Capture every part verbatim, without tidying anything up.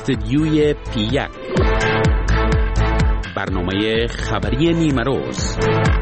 استدیوی پی یک، برنامه خبری نیمه روز.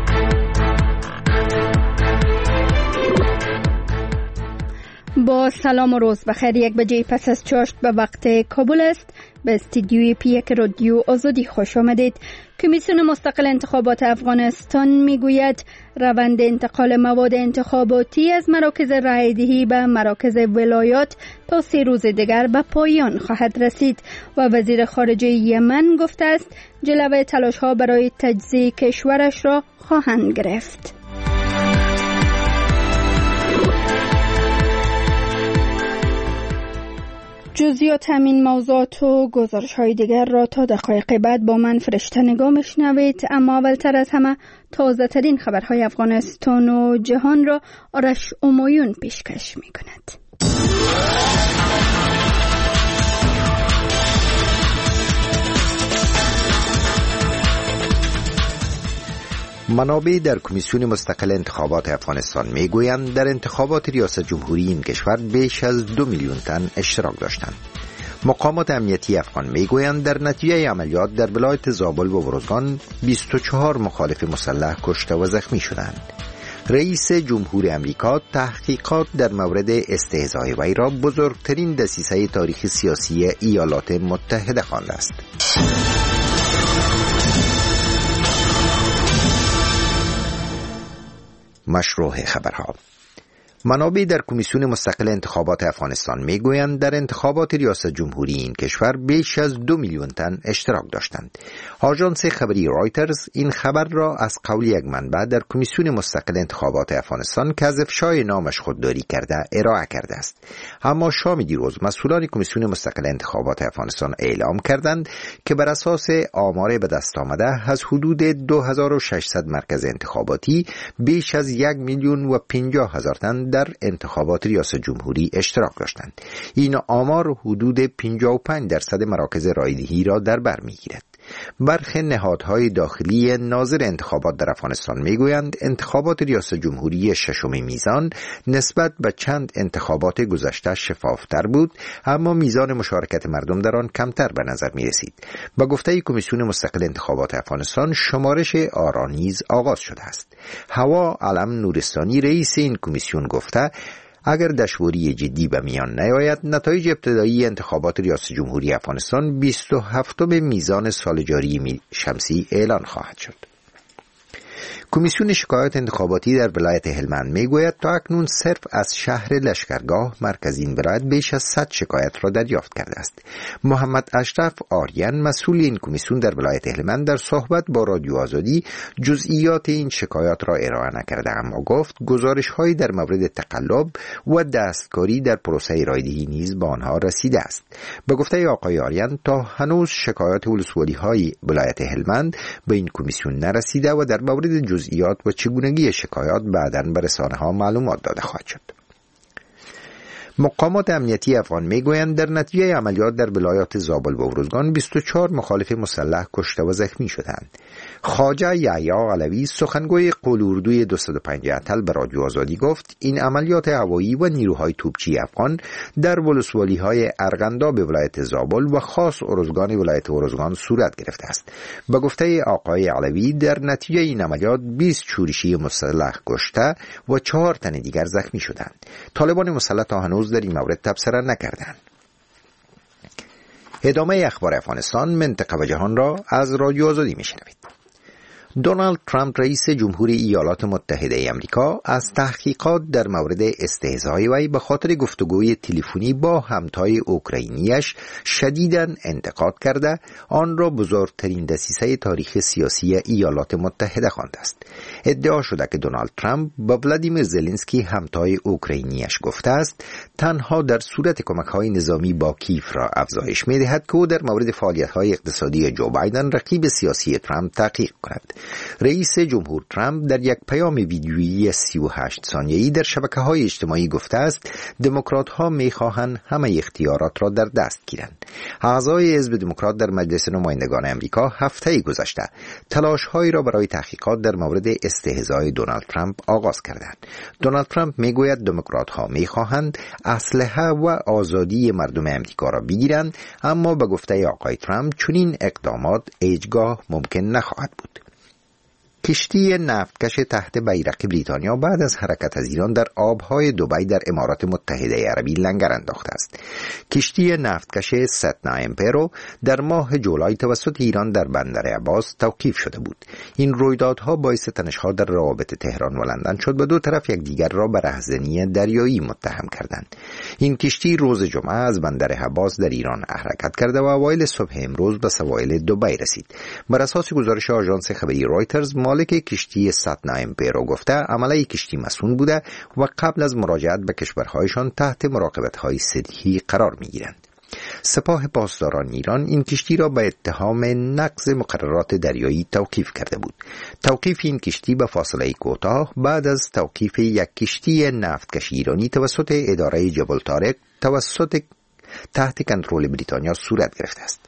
با سلام و روز بخیر. یک بجه پس از چاشت به وقت کابل است. به استدیوی پی یک رادیو آزادی خوش آمدید. کمیسیون مستقل انتخابات افغانستان میگوید روند انتقال مواد انتخاباتی از مراکز رایدهی به مراکز ولایات تا سه روز دیگر به پایان خواهد رسید و وزیر خارجه یمن گفته است جلوه تلاش ها برای تجزیه کشورش را خواهند گرفت. جزئیات همین موضوعات و گزارش های دیگر را تا دقایق بعد با من فرشته نگاه میشنوید، اما اولتر از همه تازه ترین خبرهای افغانستان و جهان را آرش امایون پیشکش می کند. منابع در کمیسیون مستقل انتخابات افغانستان میگویند در انتخابات ریاست جمهوری این کشور بیش از دو میلیون تن اشتراک داشتند. مقامات امنیتی افغان میگویند در نتیجه عملیات در ولایت زابل و ورزگان بیست و چهار مخالف مسلح کشته و زخمی شدند. رئیس جمهور امریکا تحقیقات در مورد استهزای وی را بزرگترین دسیسه تاریخ سیاسی ایالات متحده خوانده است. مشروع خبرها. منابع در کمیسیون مستقل انتخابات افغانستان میگویند در انتخابات ریاست جمهوری این کشور بیش از دو میلیون تن اشتراک داشتند. آژانس خبری رایترز این خبر را از قول یک منبع در کمیسیون مستقل انتخابات افغانستان که از افشای نامش خودداری کرده ارائه کرده است. اما شام دیروز مسئولان کمیسیون مستقل انتخابات افغانستان اعلام کردند که بر اساس آمار به دست آمده از حدود دو هزار و ششصد مرکز انتخاباتی بیش از یک میلیون و پنجاه هزار تن در انتخابات ریاست جمهوری اشتراک داشتند. این آمار حدود پنجاه و پنج درصد مراکز رایدهی را در بر میگیرد. برخی نهادهای داخلی ناظر انتخابات در افغانستان میگویند انتخابات ریاست جمهوری ششم میزان نسبت به چند انتخابات گذشته شفافتر بود، اما میزان مشارکت مردم در آن کمتر به نظر می رسید. با گفته کمیسیون مستقل انتخابات افغانستان شمارش آرا نیز آغاز شده است. هوا علم نورستانی رئیس این کمیسیون گفته اگر دشواری جدی به میان نیاید نتایج ابتدایی انتخابات ریاست جمهوری افغانستان بیست و هفتم میزان سال جاری شمسی اعلان خواهد شد. کمیسیون شکایات انتخاباتی در ولایت هلمند میگوید تا اکنون صرف از شهر لشکرگاه مرکز این ولایت بیش از صد شکایت را دریافت کرده است. محمد اشرف آریان مسئول این کمیسیون در ولایت هلمند در صحبت با رادیو آزادی جزئیات این شکایات را ارائه نکرده، اما گفت گزارش‌هایی در مورد تقلب و دستکاری در پروسه رایدهی نیز به آنها رسیده است. به گفته آقای آریان تا هنوز شکایات ولسوالی‌های ولایت هلمند به این کمیسیون نرسیده و در مورد جزئیات و چگونگی شکایات بعداً به رسانه‌ها معلومات داده خواهد شد. مقامات امنیتی افغان میگویند در نتیجه عملیات در ولایات زابل و ورزگان بیست و چهار مخالف مسلح کشته و زخمی شدند. خواجه یحیی علوی سخنگوی قول اردوی دویست و پنجاه اتل به رادیو آزادی گفت این عملیات هوایی و نیروهای توپچی افغان در ولسوالی‌های ارغنداب ولایت زابل و خاص ارزگان ولایت ارزگان صورت گرفته است. به گفته آقای علوی در نتیجه این عملیات بیست شورشی مسلح کشته و چهار تن دیگر زخمی شدند. طالبان مسلح تا هنوز در این مورد تبصره نکردند. ادامه اخبار افغانستان، منطقه و جهان را از رادیو آزادی میشنوید. دونالد ترامپ رئیس جمهوری ایالات متحده آمریکا از تحقیقات در مورد استهزای وی به خاطر گفتگوی تلفنی با همتای اوکراینیش شدیداً انتقاد کرده آن را بزرگترین دسیسه تاریخ سیاسی ایالات متحده خوانده است. ادعا شده که دونالد ترامپ با ولادیمیر زلنسکی همتای اوکراینیش گفته است تنها در صورت کمک‌های نظامی با کیف را افزایش می‌دهد که او در مورد فعالیت‌های اقتصادی جو بایدن رقیب سیاسی ترامپ تحقیق کند. رئیس جمهور ترامپ در یک پیام ویدیویی سی و هشت ثانیه‌ای در شبکه‌های اجتماعی گفته است دموکرات‌ها می‌خواهند همه اختیارات را در دست گیرند. اعضای حزب دموکرات در مجلس نمایندگان آمریکا هفته گذشته تلاش‌هایی را برای تحقیقات در مورد استهزای دونالد ترامپ آغاز کردند. دونالد ترامپ میگوید دموکرات‌ها می‌خواهند اسلحه و آزادی مردم آمریکا را بگیرند، اما به گفته آقای ترامپ چنین اقدامات هیچگاه ممکن نخواهد بود. کشتی نفتکش تحت بیرق بریتانیا بعد از حرکت از ایران در آبهای دبی در امارات متحده عربی لنگر انداخته است. کشتی نفتکش ستنا امپرو در ماه جولای توسط ایران در بندر عباس توقیف شده بود. این رویدادها باعث تنش‌ها در روابط تهران و لندن شد و دو طرف یکدیگر را به رهزنی دریایی متهم کردند. این کشتی روز جمعه از بندر عباس در ایران حرکت کرده و اوایل صبح امروز به سواحل دبی رسید. بر اساس گزارش آژانس خبری رویترز، مالک کشتی ستنا امپرو گفته عمله کشتی مسئول بوده و قبل از مراجعت به کشورهایشان تحت مراقبت‌های صحی قرار می‌گیرند. سپاه پاسداران ایران این کشتی را به اتهام نقض مقررات دریایی توقیف کرده بود. توقیف این کشتی به فاصله کوتاه بعد از توقیف یک کشتی نفتکش ایرانی توسط اداره جبل طارق توسط تحت کنترل بریتانیا صورت گرفته است.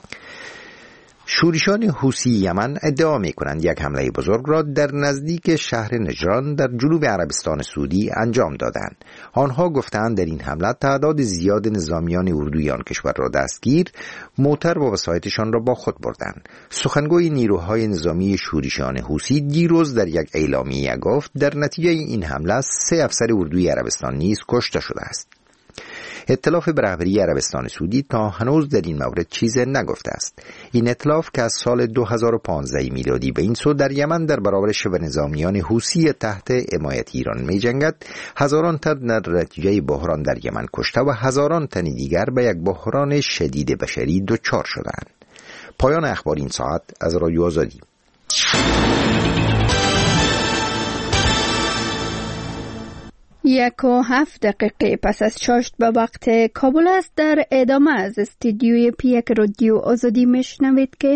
شورشان حوثی یمن ادعا می‌کنند یک حمله بزرگ را در نزدیک شهر نجران در جنوب عربستان سعودی انجام دادند. آنها گفتند در این حمله تعداد زیاد نظامیان اردوی آن کشور را دستگیر، موتر و وسایطشان را با خود بردند. سخنگوی نیروهای نظامی شورشان حوثی دیروز در یک اعلامیه گفت در نتیجه این حمله سه افسر اردوی عربستان نیز کشته شده است. ائتلاف به رهبری عربستان سعودی تا هنوز در این مورد چیزی نگفته است. این ائتلاف که از سال دو هزار و پانزده میلادی به این سو در یمن در برابر شبه نظامیان حوثی تحت حمایت ایران می جنگد، هزاران تن در نتیجه بحران در یمن کشته و هزاران تن دیگر به یک بحران شدید بشری دچار شدند. پایان اخبار این ساعت از رادیو آزادی. یک و هفت دقیقه پس از چاشت به وقت کابل است. در ادامه از استودیوی پیک رادیو آزادی میشنوید که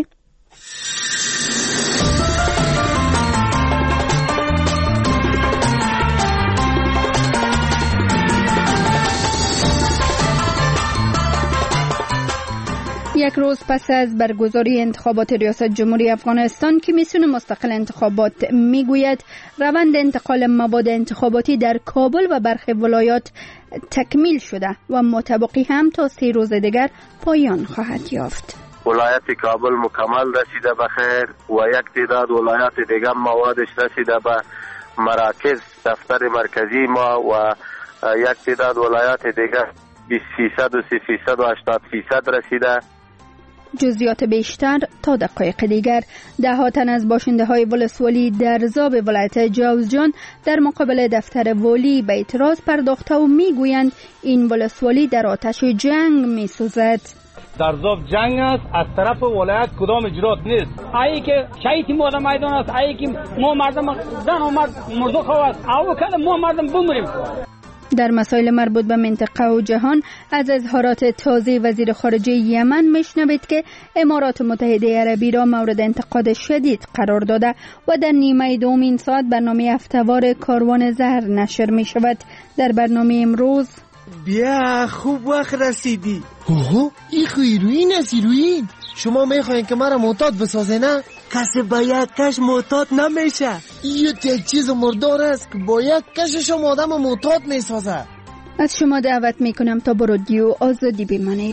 یک روز پس از برگزاری انتخابات ریاست جمهوری افغانستان، کمیسیون مستقل انتخابات میگوید روند انتقال مواد انتخاباتی در کابل و برخی ولایات تکمیل شده و متبقی هم تا سه روز دیگر پایان خواهد یافت. ولایت کابل مکمل رسیده به خیر و یک تعداد ولایات دیگر موادش رسیده به مراکز دفتر مرکزی ما و یک تعداد ولایات دیگر بیست فیصد و سی فیصد و هشتاد فیصد رسیده. جزئیات بیشتر تا دقایق دیگر. ده ها تن از باشنده های ولسوالی در زاب ولایت جوزجان در مقابل دفتر والی به اعتراض پرداخته و میگویند این ولسوالی در آتش جنگ میسوزد. در زاب جنگ است، از طرف ولایت کدام اجرات نیست. ایی که شهید ما میدان است، ایی که ما مردم زن و مرد مردو خواست او کله ما مردم بمریم. در مسائل مربوط به منطقه و جهان از اظهارات تازه وزیر خارجه یمن میشنوید که امارات متحده عربی را مورد انتقاد شدید قرار داده و در نیمه دوم این ساعت برنامه هفته‌وار کاروان زهر نشر می شود. در برنامه امروز بیا خوب وقت رسیدی. اوه این خیروین است. ایروین شما میخواین که مرا معتاد بسازه نه؟ کسی با یک کش معتاد نمیشه. یه یک چیز مردار است که با یک کشش هم آدم معتاد میسازه. از شما دعوت میکنم تا با رادیو آزادی بمانید.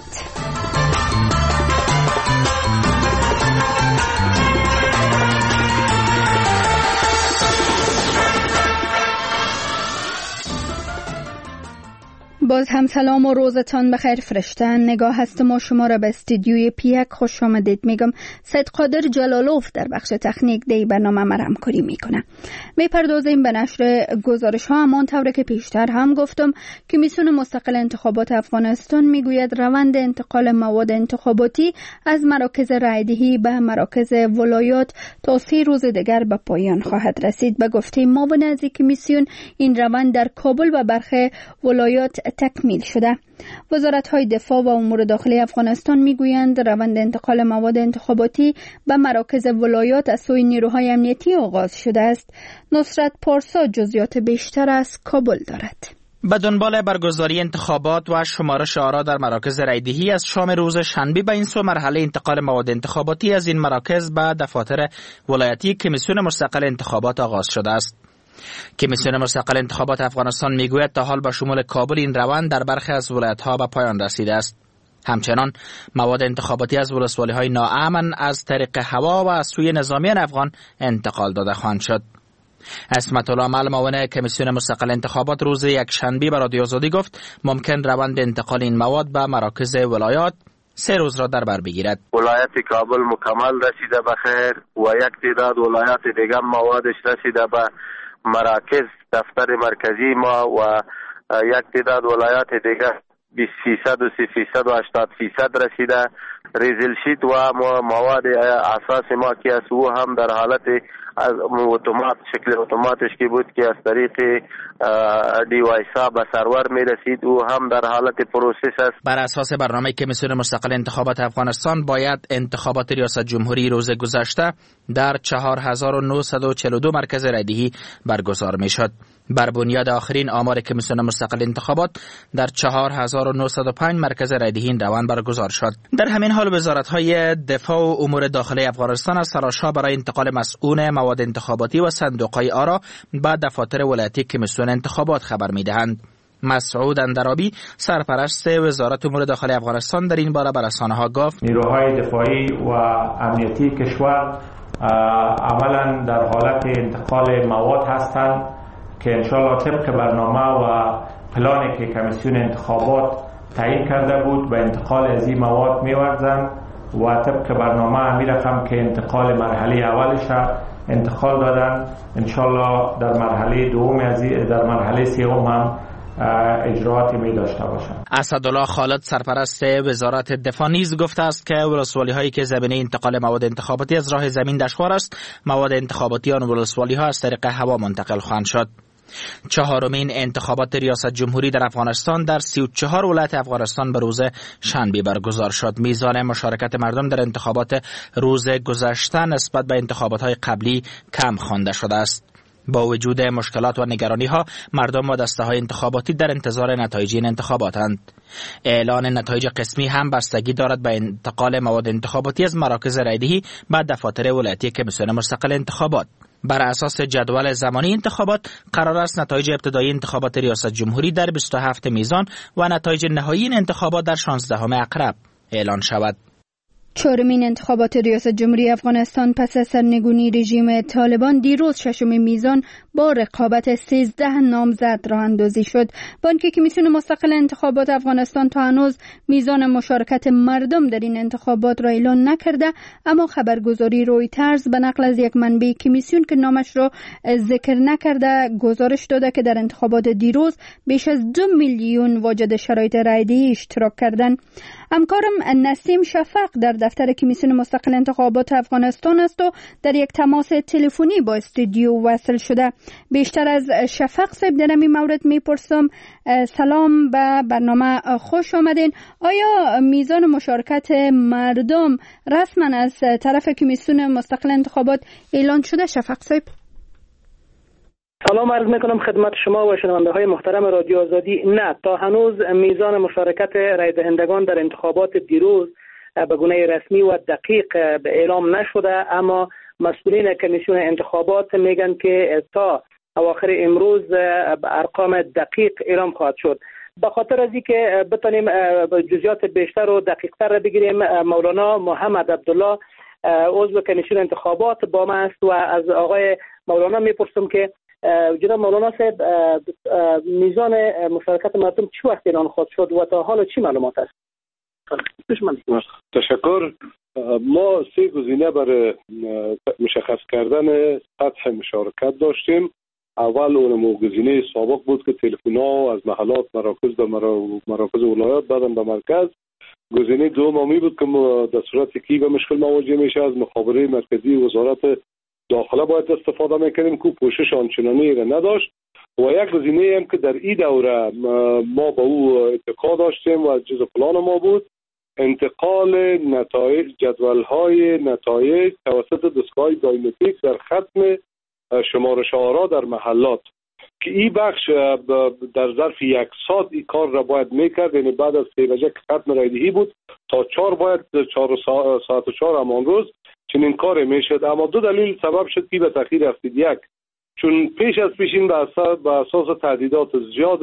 باز هم سلام و روزتان بخیر فرشتن. نگاه هستم و شما را به استودیوی پیک خوش آمدید میگم. سید قادر جلالوف در بخش تکنیک دی برنامه ما همکاری میکنه. میپردازیم به نشر گزارش ها. همان طوری که پیشتر هم گفتم، کمیسیون مستقل انتخابات افغانستان میگوید روند انتقال مواد انتخاباتی از مراکز رایدهی به مراکز ولایات تا سه روز دیگر به پایان خواهد رسید. به گفته معاون از کمیسیون این روند در کابل و برخی ولایات تکمیل شده. وزارت‌های دفاع و امور داخلی افغانستان می‌گویند روند انتقال مواد انتخاباتی به مراکز ولایات از سوی نیروهای امنیتی آغاز شده است. نصرت پارسا جزئیات بیشتر از کابل دارد. به دنبال برگزاری انتخابات و شمارش آرا در مراکز رایدهی از شام روز شنبه به این سو مرحله انتقال مواد انتخاباتی از این مراکز به دفاتر ولایتی کمیسیون مستقل انتخابات آغاز شده است. کمیسیون مستقل انتخابات افغانستان میگوید تا حال به شمول کابل این روند در برخی از ولایت‌ها به پایان رسیده است. همچنان مواد انتخاباتی از ولسوالی‌های ناامن از طریق هوا و از سوی نظامیان افغان انتقال داده خواهند شد. عصمت الله مل معاون کمیسیون مستقل انتخابات روز یکشنبه به رادیو آزادی گفت ممکن روند انتقال این مواد به مراکز ولایات سه روز را در بر بگیرد. ولایت کابل مکمل رسیده به خیر و یک تعداد ولایات دیگر موادش رسیده به مراکز دفتر مرکزی ما و یک تعداد ولایات دیگر بیست فیصد و سی فیصد و هشتاد فیصد رسیده. ریزل شیت و مواد اساس ما که از او هم در حالت از اتومات شکل اتوماتش که بود که از طریق دی وایسا به سرور می رسید او هم در حالت پروسس است. بر اساس برنامه کمیسیون مستقل انتخابات افغانستان باید انتخابات ریاست جمهوری روز گذشته در چهار هزار و نهصد و چهل و دو مرکز رایدهی برگزار می شد. بر بنیاد آخرین آمار کمیسیون مستقل انتخابات در چهار هزار و نهصد و پنج مرکز رایدهی این روند برگزار شد. در همین حال وزارت‌های دفاع و امور داخلی افغانستان از تلاش‌ها برای انتقال مسئول مواد انتخاباتی و صندوق‌های آرا به دفاتر ولایتی کمیسیون انتخابات خبر می‌دهند. مسعود اندرابی سرپرست وزارت امور داخلی افغانستان در این باره به رسانه‌ها گفت نیروهای دفاعی و امنیتی کشور عملاً در حالت انتقال مواد هستند که انشاءالله طبق برنامه و پلانی که کمیسیون انتخابات تعیین کرده بود به انتقال از این مواد می‌ورزند و طبق برنامه امی رقم که انتقال مرحله اولش انتقال دادن انشاءالله در مرحله دوم از در مرحله سوم هم اجراعاتی می داشته باشند. اسدالله خالد سرپرست وزارت دفاع نیز گفته است که ولسوالی هایی که زمینه انتقال مواد انتخاباتی از راه زمین دشوار است مواد انتخاباتی آن ولسوالی ها از طریق هوا منتقل خواهند شد. چهارمین انتخابات ریاست جمهوری در افغانستان در سی و چهار ولایت افغانستان به روز شنبه برگزار شد. میزان مشارکت مردم در انتخابات روز گذشته نسبت به انتخابات‌های قبلی کم خوانده شده است. با وجود مشکلات و نگرانی ها مردم و دسته های انتخاباتی در انتظار نتایج این انتخاباتند. اعلان نتایج قسمی هم بستگی دارد به انتقال مواد انتخاباتی از مراکز رایدهی به دفاتر ولایتی کمیسیون مستقل انتخابات. بر اساس جدول زمانی انتخابات قرار است نتایج ابتدایی انتخابات ریاست جمهوری در بیست و هفتم میزان و نتایج نهایی این انتخابات در شانزدهم عقرب اعلان شود. چهارمین انتخابات ریاست جمهوری افغانستان پس از سرنگونی رژیم طالبان دیروز ششم میزان با رقابت سیزده نامزد راه اندازی شد. با اینکه کمیسیون مستقل انتخابات افغانستان تا هنوز میزان مشارکت مردم در این انتخابات را اعلان نکرده، اما خبرگزاری رویترز به نقل از یک منبع کمیسیون که نامش را ذکر نکرده گزارش داده که در انتخابات دیروز بیش از دو میلیون واجد شرایط رایدهی اشتراک کردند. همکارم نسیم شفق در دفتر کمیسیون مستقل انتخابات افغانستان است و در یک تماس تلفنی با استودیو وصل شده. بیشتر از شفق صاحب در این مورد میپرسم. سلام، به برنامه خوش آمدین. آیا میزان مشارکت مردم رسما از طرف کمیسیون مستقل انتخابات اعلان شده شفق صاحب؟ سلام عرض میکنم خدمت شما و شنونده های محترم رادیو آزادی. نه، تا هنوز میزان مشارکت رای دهندگان در انتخابات دیروز به گونه رسمی و دقیق به اعلام نشده، اما مسئولین کمیسیون انتخابات میگن که تا اواخر امروز ارقام دقیق اعلام خواهد شد. به خاطر از اینکه بتونیم جزئیات بیشتر و دقیق‌تر را بگیریم، مولانا محمد عبدالله عضو کمیسیون انتخابات با ما است و از آقای مولانا میپرسم که جناب مولانا صاحب میزان مشارکت مردم چه وقت اعلان خواهد شد و تا حالا چی معلومات است؟ تشکر. ما سه گزینه برای مشخص کردن سطح مشارکت داشتیم. اول اون گزینه سابق بود که تلفن‌ها از محلات مراکز به مراکز ولایات بعدم به مرکز. گزینه دومی بود که در صورتی که به مشکل مواجه میشه از مخابره مرکزی وزارت داخله باید استفاده میکنیم که پوشش آنچنانی را نداشت. و یک گزینه هم که در این دوره ما با او اتفاق داشتیم و جزء پلان ما بود، انتقال نتایج جدول‌های نتایج توسط دستگاه بایومتریک در ختم شمارش آرا در محلات که این بخش در ظرف یک ساعت این کار را باید میکرد، یعنی بعد از سه بجه که ختم رایدهی بود تا چهار باید چهار ساعت و چهار همان روز چنین کار میشد. اما دو دلیل سبب شد که به تاخیر افتید. یک، چون پیش از پیشین به اساس, به اساس تهدیدات زیاد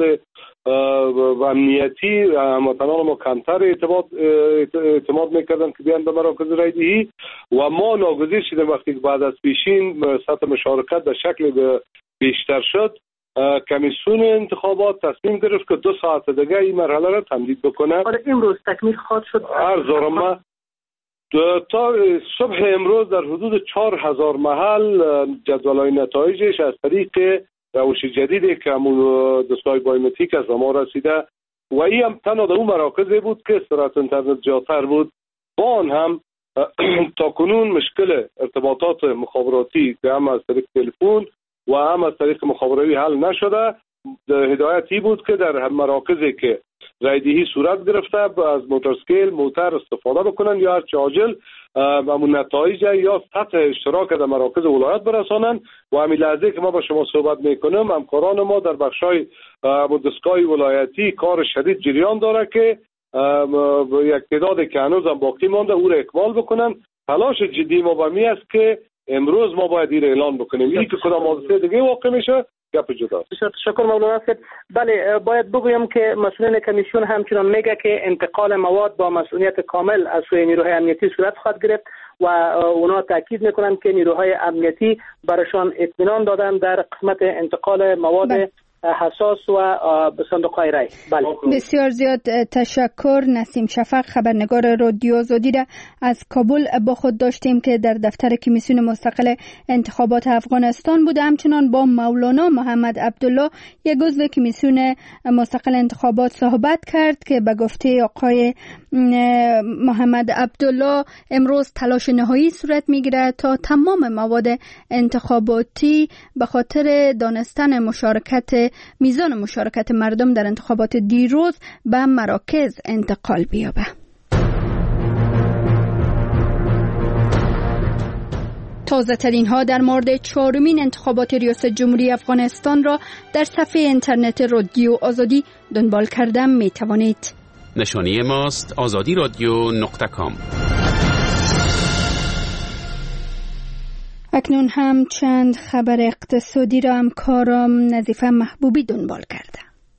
و امنیتی هموطنان ما کمتر اعتماد اعتماد میکردن که بیان به مراکز رایدهی و ما ناگزیر شدیم وقتی که بعد از پیشین سطح مشارکت به شکل بیشتر شد، کمیسیون انتخابات تصمیم گرفت که دو ساعت دیگه این مرحله را تمدید بکنه. آره امروز تکمیل خواهد شد. عرض دارم ما تا صبح امروز در حدود چهار هزار محل جدولای نتایجش از طریق روش جدیدی که همون دستگاه بایومتریک از ما رسیده و این هم تنها در اون مراکزی بود که سرعت اینترنت زیادتر بود. با آن هم تا کنون مشکل ارتباطات مخابراتی که هم از طریق تلفن و هم از طریق مخابراتی حل نشده. هدایتی بود که در مراکزی که رایدهی صورت گرفته از موتورسکیل موتر استفاده بکنن یا هرچه عاجل همون نتایج یا سطح اشتراک در مراکز ولایت برسانن و همین لحظه که ما با شما صحبت میکنم همکاران ما در بخشای دستگاه ولایتی کار شدید جریان داره که یک تعدادی که هنوز هم باقی مانده او را اکمال بکنن. تلاش جدی ما به می است که امروز ما باید این اعلان بکنیم. این که کدام حادثه دیگه واقع میشه گپ جداست. بسیار تشکر مولانا صاحب. بله باید بگویم که مسئولین کمیسیون همچنان میگه که انتقال مواد با مسئولیت کامل از سوی نیروهای امنیتی صورت خواهد گرفت و اونا تاکید میکنن که نیروهای امنیتی برشان اطمینان دادن در قسمت انتقال مواد بله. حساس و صندوق‌های رای. بله. بسیار زیاد تشکر. نسیم شفق خبرنگار رادیو آزادی را از کابل با خود داشتیم که در دفتر کمیسیون مستقل انتخابات افغانستان بود. همچنان با مولانا محمد عبدالله یک عضو کمیسیون مستقل انتخابات صحبت کرد که به گفته آقای محمد عبدالله امروز تلاش نهایی صورت میگیره تا تمام مواد انتخاباتی به خاطر دانستن مشارکت میزان مشارکت مردم در انتخابات دیروز به مراکز انتقال بیابه. تازه ترین ها در مورد چهارمین انتخابات ریاست جمهوری افغانستان را در صفحه اینترنت رادیو آزادی دنبال کردن می توانید. نشانی ماست آزادی رادیو نقطه کام. اکنون هم چند خبر اقتصادی را همکارم نظیفه محبوبی دنبال کرده.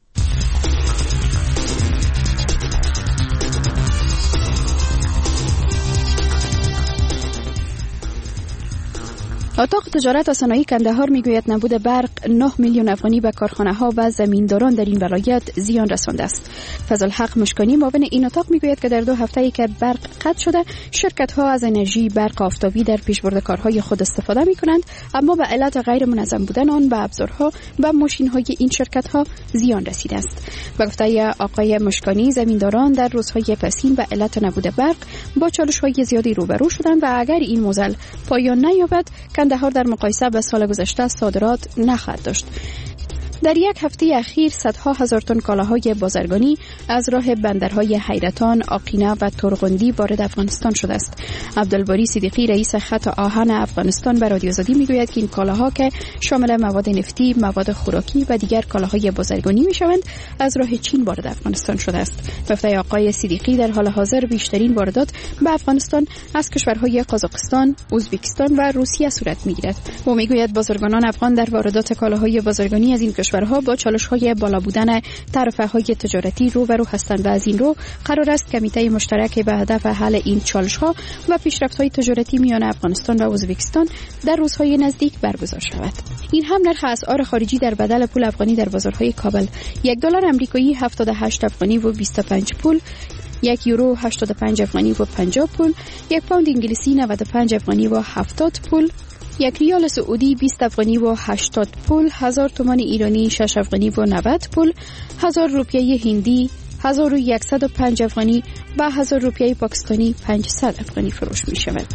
اتاق تجارت و صنایع کندهار میگوید نبود برق نه میلیون افغانی به کارخانه ها و زمینداران در این ولایت زیان رسانده است. فضل حق مشکانی معاون این اتاق میگوید که در دو هفته ای که برق قطع شده شرکت ها از انرژی برق آفتابی در پیشبرد کارهای خود استفاده می کنند، اما به علت غیر منظم بودن آن به ابزارها و ماشین های این شرکت ها زیان رسیده است. به گفته آقای مشکانی زمینداران در روزهای پسین به علت نبود برق با چالش های زیادی روبرو شدند و اگر این موزل پایان نیابد کندهار در مقایسه به سال گذشته صادرات نخواهد داشت. در یک هفته اخیر صدها هزار تن کالاهای بازرگانی از راه بندرهای حیرتان، آقینه و ترغندی وارد افغانستان شده است. عبدالباری صدیقی رئیس خط آهن افغانستان به رادیو آزادی میگوید که این کالاها که شامل مواد نفتی، مواد خوراکی و دیگر کالاهای بازرگانی میشوند از راه چین وارد افغانستان شده است. گفته آقای صدیقی در حال حاضر بیشترین واردات به افغانستان از کشورهای قزاقستان، ازبکستان و روسیه صورت میگیرد. او میگوید بازرگانان افغان در واردات کالاهای بازرگانی از این کشورها با چالش‌های بالا بودن تعرفه‌های تجارتی روبرو هستند و از این رو قرار است کمیته مشترک به هدف حل این چالش‌ها و پیشرفت‌های تجارتی میان افغانستان و ازبکستان در روزهای نزدیک برگزار شود. این هم نرخ اسعار خارجی در بدل پول افغانی در بازارهای کابل: یک دلار آمریکایی هفتاد و هشت افغانی و بیست و پنج پول، یک یورو هشتاد و پنج افغانی و پنجاه پول، یک پوند انگلیسی نود و پنج افغانی و هفتاد پول، یک ریال سعودی بیست افغانی و هشتاد پول، هزار تومان ایرانی شش افغانی و نود پول، هزار روپیه هندی هزار و صد و پنج افغانی و هزار روپیه پاکستانی پانصد افغانی فروش می شود.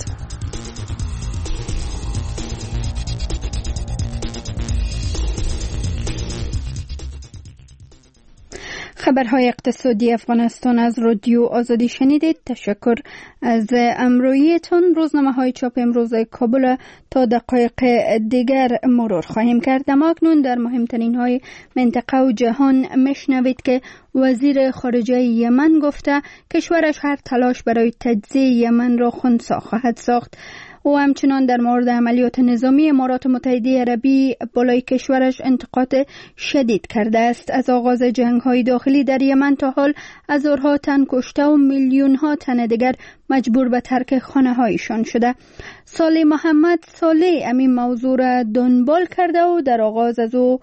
خبرهای اقتصادی افغانستان از رادیو آزادی شنیدید. تشکر از امرویتون. روزنامه های چاپ امروز کابل تا دقایق دیگر مرور خواهیم کرد. اما اکنون در مهمترین های منطقه و جهان میشنوید که وزیر خارجه یمن گفته کشورش هر تلاش برای تجزیه یمن را خنثی خواهد ساخت. و همچنان در مورد عملیات نظامی امارات متحده عربی بالای کشورش انتقاد شدید کرده است. از آغاز جنگ‌های داخلی در یمن تا حال هزارها تن کشته و میلیون‌ها تن دیگر مجبور به ترک خانه‌هایشان شده. صالح محمد صالح همین موضوع را دنبال کرده و در آغاز از او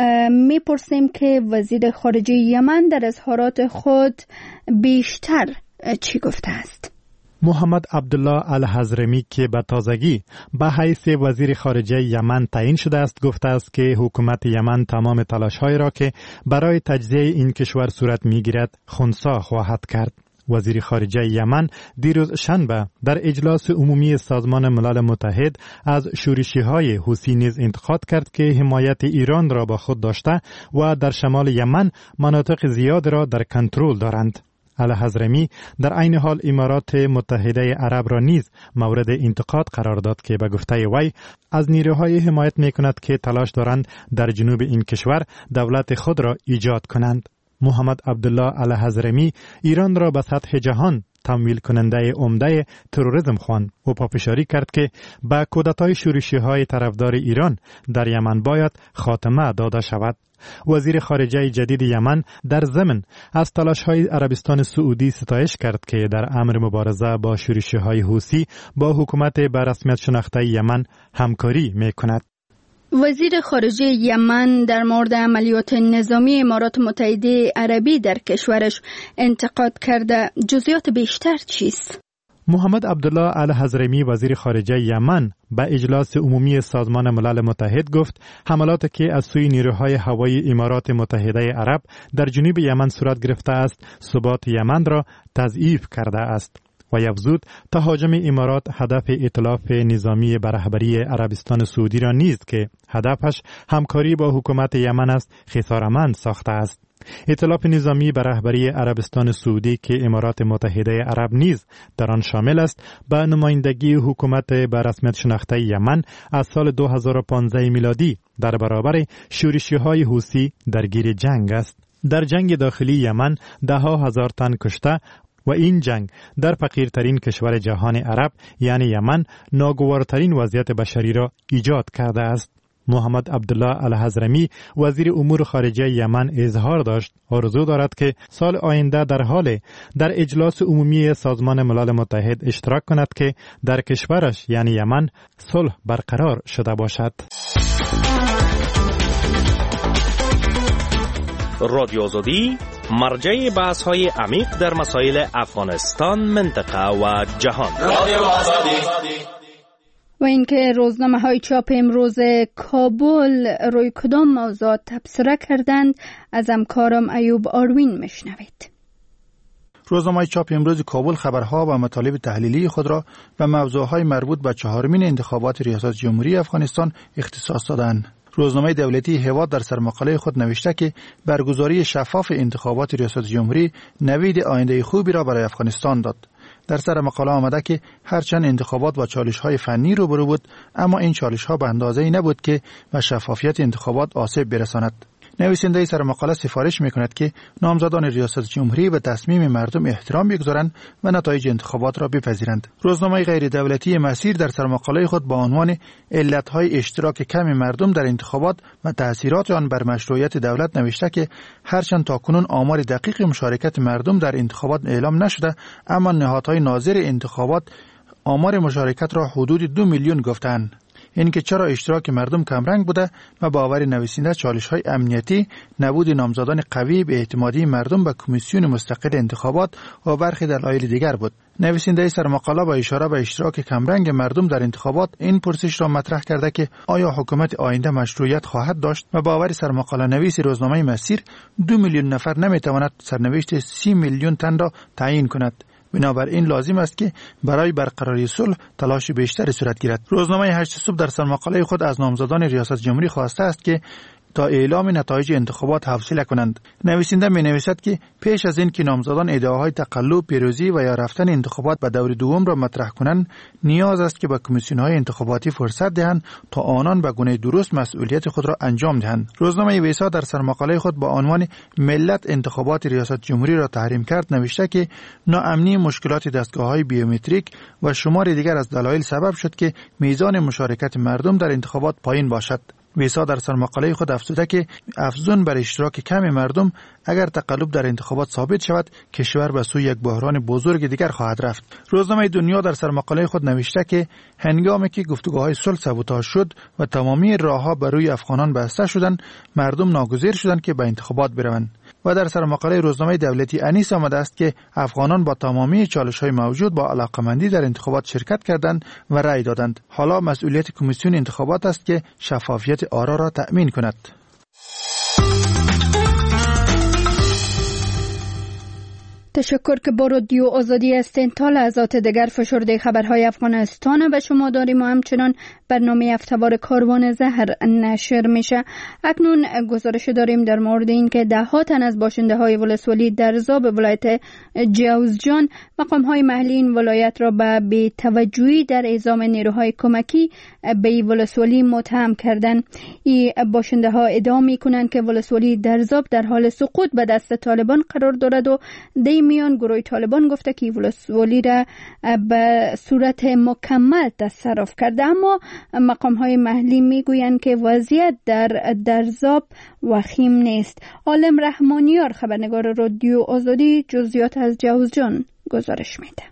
میپرسیم که وزیر خارجه یمن در اظهارات خود بیشتر چی گفته است. محمد عبدالله الحضرمی که به تازگی به حیث وزیر خارجه یمن تعیین شده است گفته است که حکومت یمن تمام تلاش‌های را که برای تجزیه این کشور صورت می‌گیرد خنثی خواهد کرد. وزیر خارجه یمن دیروز شنبه در اجلاس عمومی سازمان ملل متحد از شورشی‌های حوثی نیز انتقاد کرد که حمایت ایران را با خود داشته و در شمال یمن مناطق زیاد را در کنترل دارند. الحضرمی در عین حال امارات متحده عرب را نیز مورد انتقاد قرار داد که به گفته وی از نیروهای حمایت می‌کند که تلاش دارند در جنوب این کشور دولت خود را ایجاد کنند. محمد عبدالله الحضرمی ایران را به سطح جهان تمویل کننده عمده تروریسم خواند و پافشاری کرد که به کودتای شورشی‌های طرفدار ایران در یمن باید خاتمه داده شود. وزیر خارجه جدید یمن در ضمن از تلاش‌های عربستان سعودی ستایش کرد که در امر مبارزه با شورشی‌های حوثی با حکومت به رسمیت شناخته یمن همکاری می‌کند. وزیر خارجه یمن در مورد عملیات نظامی امارات متحده عربی در کشورش انتقاد کرده. جزئیات بیشتر چیست؟ محمد عبدالله الحضرمی وزیر خارجه یمن به اجلاس عمومی سازمان ملل متحد گفت حملاتی که از سوی نیروهای هوایی امارات متحده عرب در جنوب یمن صورت گرفته است ثبات یمن را تضعیف کرده است و افزود تهاجم امارات هدف ائتلاف نظامی به رهبری عربستان سعودی را نیز که هدفش همکاری با حکومت یمن است خسارتمند ساخته است. ائتلاف نظامی به رهبری عربستان سعودی که امارات متحده عرب نیز در آن شامل است به نمایندگی حکومت به رسمیت شناخته یمن از سال دو هزار و پانزده میلادی در برابر شورشی‌های حوثی درگیر جنگ است. در جنگ داخلی یمن ده ها هزار تن کشته و این جنگ در فقیرترین کشور جهان عرب یعنی یمن ناگوارترین وضعیت بشری را ایجاد کرده است. محمد عبدالله الحضرمی وزیر امور خارجه یمن اظهار داشت آرزو دارد که سال آینده در حال در اجلاس عمومی سازمان ملل متحد اشتراک کند که در کشورش یعنی یمن صلح برقرار شده باشد. رادیو آزادی مرجع بحث های عمیق در مسائل افغانستان، منطقه و جهان. رادیو آزادی. و اینکه روزنامه های چاپ امروز کابل روی کدام موضوع تبصره کردند از همکارم ایوب آروین میشنوید. روزنامه چاپ امروز کابل خبرها و مطالب تحلیلی خود را به موضوعهای مربوط به چهارمین انتخابات ریاست جمهوری افغانستان اختصاص دادند. روزنامه دولتی هواد در سرمقاله خود نوشته که برگزاری شفاف انتخابات ریاست جمهوری نوید آینده خوبی را برای افغانستان داد. در سر مقاله آمده که هرچند انتخابات با چالش‌های فنی روبرو بود اما این چالش‌ها به اندازه‌ای نبود که به شفافیت انتخابات آسیب برساند. نویسنده سر مقاله سفارش می‌کند که نامزدان ریاست جمهوری به تصمیم مردم احترام بگذارند و نتایج انتخابات را بپذیرند. روزنامه غیر دولتی مسیر در سر مقاله خود با عنوان علت‌های اشتراک کم مردم در انتخابات و تأثیرات آن بر مشروعیت دولت نوشته که هرچند تاکنون آمار دقیق مشارکت مردم در انتخابات اعلام نشده اما نهادهای ناظر انتخابات آمار مشارکت را حدود دو میلیون گفتند. اینکه چرا اشتراک مردم کمرنگ بوده و باور نویسنده چالش‌های امنیتی، نبود نامزدان قوی به اعتمادی مردم به کمیسیون مستقل انتخابات و برخی دلایل دیگر بود. نویسنده سرمقاله با اشاره به اشتراک کمرنگ مردم در انتخابات این پرسش را مطرح کرده که آیا حکومت آینده مشروعیت خواهد داشت و باور سرمقاله نویس روزنامه مسیر دو میلیون نفر نمیتواند سرنوشت سی میلیون تن را تعیین کند. بنابراین لازم است که برای برقراری صلح تلاش بیشتری صورت گیرد. روزنامه هشت صبح در سرمقاله خود از نامزدان ریاست جمهوری خواسته است که تا اعلام نتایج انتخابات حوصله کنند. نویسنده می نویسد که پیش از این که نامزدان ادعاهای تقلب، پیروزی و یا رفتن انتخابات به دور دوم را مطرح کنند، نیاز است که به کمیسیون‌های انتخاباتی فرصت دهند تا آنان به گونه درست مسئولیت خود را انجام دهند. روزنامه ویسا در سرمقاله خود با عنوان ملت انتخابات ریاست جمهوری را تحریم کرد نوشته که ناامنی، مشکلات دستگاه‌های بیومتریک و شمار دیگر از دلایل سبب شد که میزان مشارکت مردم در انتخابات پایین باشد. ویسا در سرمقاله خود افزوده که افزون بر اشتراک کم مردم اگر تقلب در انتخابات ثابت شود، کشور به سوی یک بحران بزرگ دیگر خواهد رفت. روزنامه دنیا در سرمقاله خود نوشته که هنگامی که گفتگوهای صلح سبوتاژ شد و تمامی راهها بر روی افغانان بسته شدند، مردم ناگزیر شدند که به انتخابات بروند. و در سرمقاله روزنامه دولتی انیس آمده است که افغانان با تمامی چالش‌های موجود با علاقمندی در انتخابات شرکت کردند و رأی دادند. حالا مسئولیت کمیسیون انتخابات است که شفافیت آرا را تأمین کند. تشکر که با رادیو آزادی هستین. تا لحظات دیگر فشرده خبرهای افغانستان به شما داریم و همچنان برنامه هفته‌وار کاروان زهر نشر میشه. اکنون گزارش داریم در مورد این که ده ها تن از باشنده های ولسوالی درزاب ولایت جوزجان مقام های محلی این ولایت را به بی‌توجهی در اعزام نیروهای کمکی به ولسوالی متهم کردند. این باشنده ها ادعا میکنند که ولسوالی درزاب در حال سقوط به دست طالبان قرار دارد و در میان گروه طالبان گفته که ولسوالی را به صورت مکمل تصرف کرده، اما مقام های محلی میگویند که وضعیت در درزاب وخیم نیست. عالم رحمانیار خبرنگار رادیو آزادی جزئیات از جوزجان گزارش میده.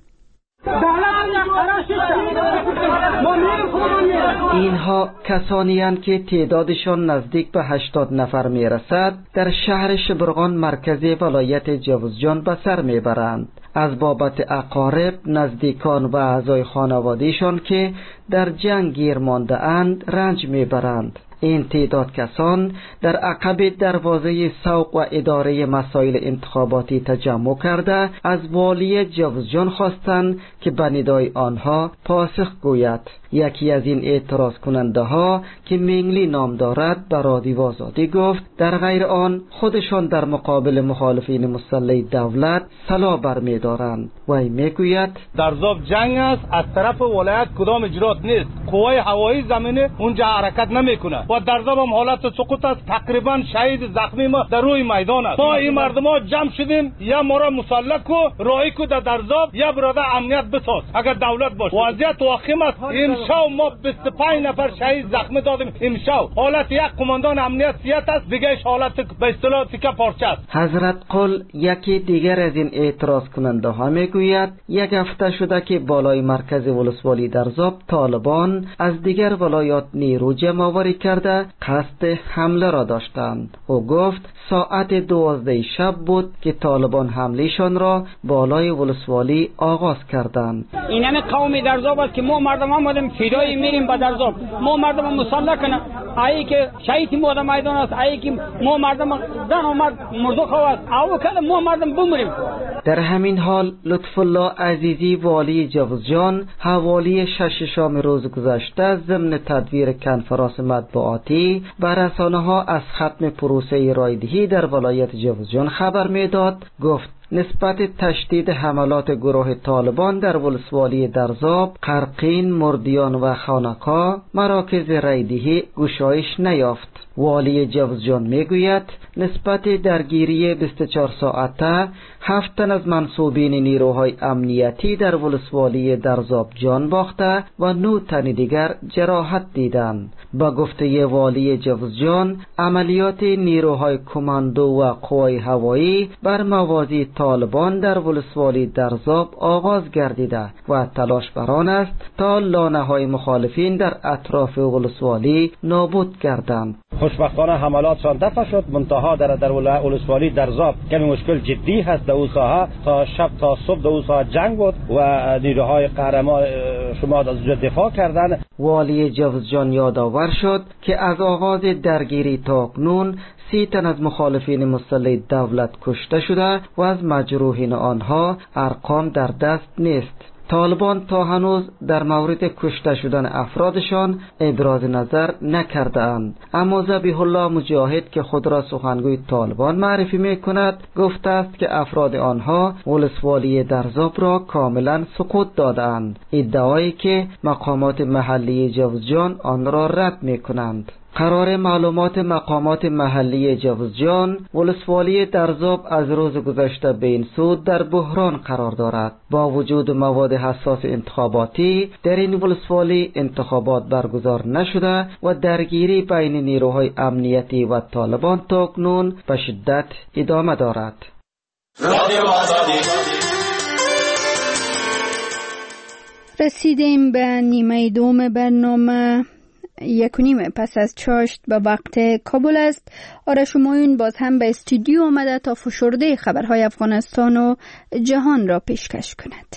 اینها کسانی هستند که تعدادشان نزدیک به هشتاد نفر می رسد در شهر شبرغان مرکزی ولایت جوزجان به سر می برند از بابت اقارب، نزدیکان و اعضای خانوادهشان که در جنگ گیر مانده اند رنج می برند. این تعداد کسان در عقب دروازه سوق و اداره مسائل انتخاباتی تجمع کرده از والی جوزجان خواستند که به ندای آنها پاسخ گوید. یکی از این اعتراض کننده ها که مینگلی نام دارد به رادیو آزادی گفت در غیر آن خودشان در مقابل مخالفین مسلح دولت سلا برمی دارند. وی میگوید درزاب جنگ است، از طرف ولایت کدام اجرات نیست، قوای هوایی زمینه اونجا حرکت نمیکنه و درزاب هم حالت سقوط است. تقریبا شهید زخمی ما در روی میدان است. ما این مردم ها جمع شدیم یا ما را مسلح کو راهی کو در درزاب یا برادر امنیت بساز اگر دولت باشه. وضعیت واخیم است. امشب ما بیست و پنج نفر شهید زخمی دادیم. امشب حالت یک قماندان امنیتیت است، دیگهش حالت به اصطلاح تیکه پارچه است. حضرت قل یکی دیگر از این اعتراض کننده ها میگوید یک هفته شده که بالای مرکز ولسوالی درزاب طالبان از دیگر ولایات نیرو جمع آوری کرده قصد حمله را داشتند. او گفت ساعت دوازده شب بود که طالبان حملهشان را بالای ولسوالی آغاز کردند. این همه قومی درزاب است که ما مردم آمدیم فدای میریم به درزاب. ما مردم مسلح کنه ای که شهید ماده میدان است، ای که ما مردم زن و مرد مرده خواست او کله ما مردم بمریم. در همین حال لطف الله عزیزی والی جوزجان حوالی شش شام روز گذشته ضمن تدویر کنفرانس مطبوعاتی و رسانه ها از ختم پروسه رایدهی در ولایت جوزجان خبر میداد. گفت نسبت تشدید حملات گروه طالبان در ولسوالی درزاب، قرقین، مردیان و خانقا مراکز رایدهی گشایش نیافت. والی جوزجان میگوید نسبت درگیری بیست و چهار ساعته هفت تن از منصوبین نیروهای امنیتی در ولسوالی درزاب جان باخته و نه تن دیگر جراحت دیدند. با گفته والی جوزجان عملیات نیروهای کماندو و قوای هوایی بر موازی طالبان در ولسوالی درزاب آغاز گردیده و تلاش بر آن است تا لانه های مخالفین در اطراف ولسوالی نابود گردند. خوشبختانه حملاتشان دفع شد، منتها در در ولسوالی درزاب کمی مشکل جدی هست. در اون ساحه تا شب تا صبح در اون ساحه جنگ بود و نیروهای قهرمان شما از اونجا دفاع کردند. والی جوزجان یادآور شد که از آغاز درگیری تا اکنون سی تن از مخالفین مسلح دولت کشته شده و از مجروحین آنها ارقام در دست نیست. طالبان تا هنوز در مورد کشته شدن افرادشان ابراز نظر نکردند، اما ذبیح الله مجاهد که خود را سخنگوی طالبان معرفی می‌کند گفته است که افراد آنها ولسوالی درزاب را کاملا سقوط دادند، ادعایی که مقامات محلی جوزجان آن را رد می‌کنند. قرار معلومات مقامات محلی جوزجان، ولسوالی درزاب از روز گذشته به این سو در بحران قرار دارد. با وجود مواد حساس انتخاباتی در این ولسوالی انتخابات برگزار نشده و درگیری بین نیروهای امنیتی و طالبان تاکنون به شدت ادامه دارد. رسیدیم به نیمه دوم برنامه. یک و نیم پس از چاشت به وقت کابل است. آرش همایون باز هم به استودیو آمده تا فشرده خبرهای افغانستان و جهان را پیشکش کند.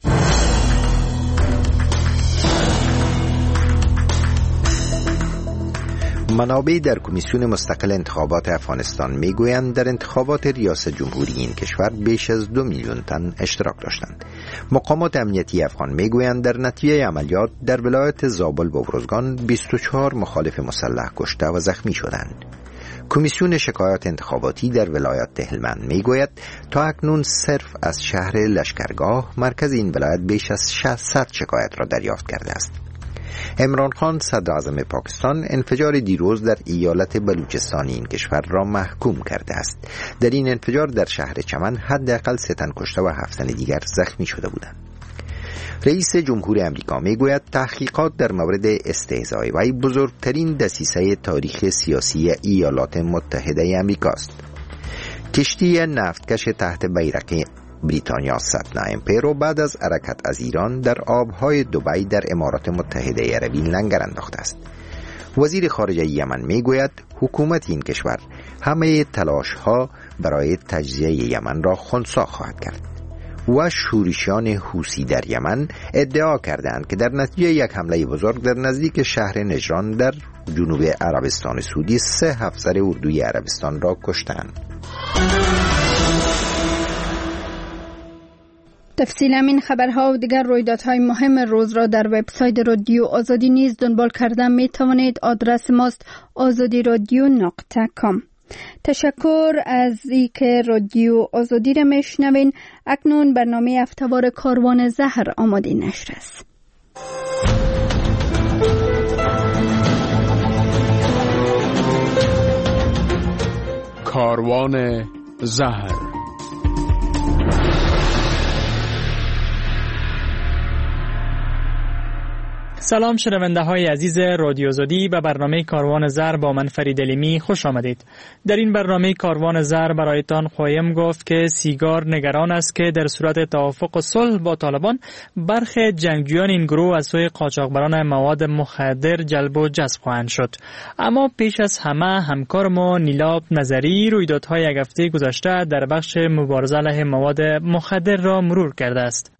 منابع در کمیسیون مستقل انتخابات افغانستان میگویند در انتخابات ریاست جمهوری این کشور بیش از دو میلیون تن اشتراک داشتند. مقامات امنیتی افغان میگویند در نتیجه عملیات در ولایت زابل و ورزگان بیست و چهار مخالف مسلح کشته و زخمی شدند. کمیسیون شکایات انتخاباتی در ولایت هلمند میگوید تا اکنون صرف از شهر لشکرگاه مرکز این ولایت بیش از ششصد شکایت را دریافت کرده است. عمران خان صدر اعظم پاکستان انفجار دیروز در ایالت بلوچستان این کشور را محکوم کرده است. در این انفجار در شهر چمن حداقل سه تن کشته و هفت تن دیگر زخمی شده بودند. رئیس جمهور امریکا میگوید تحقیقات در مورد استهزای وی بزرگترین دسیسه تاریخ سیاسی ایالات متحده امریکا است. کشتی نفتکش تحت بیرق بریتانیا ساتنا امپرو بعد از حرکت از ایران در آبهای دبی در امارات متحده عربی لنگر انداخته است. وزیر خارجه یمن میگوید حکومت این کشور همه تلاش‌ها برای تجزیه یمن را خنثی خواهد کرد. و شورشیان حوثی در یمن ادعا کردند که در نتیجه یک حمله بزرگ در نزدیک شهر نجران در جنوب عربستان سعودی سه افسر اردوی عربستان را کشتند. تفصیل این خبرها و دیگر رویدادهای مهم روز را در وبسایت رادیو آزادی نیز دنبال کرده می توانید. آدرس ماست آزادی رادیو نقطه کام. تشکر از اینکه رادیو آزادی را میشنوین. اکنون برنامه هفته‌وار کاروان زهر آماده نشر است. کاروان زهر. سلام شنونده های عزیز رادیو آزادی، به برنامه کاروان زر با من فرید علیمی خوش آمدید. در این برنامه کاروان زر برایتان خواهیم گفت که سیگار نگران است که در صورت توافق صلح با طالبان برخی جنگجویان این گروه از سوی قاچاقبران مواد مخدر جلب و جذب خواهند شد. اما پیش از همه همکار ما نیلاب نظری رویدادهای یک هفته گذشته در بخش مبارزه علیه مواد مخدر را مرور کرده است.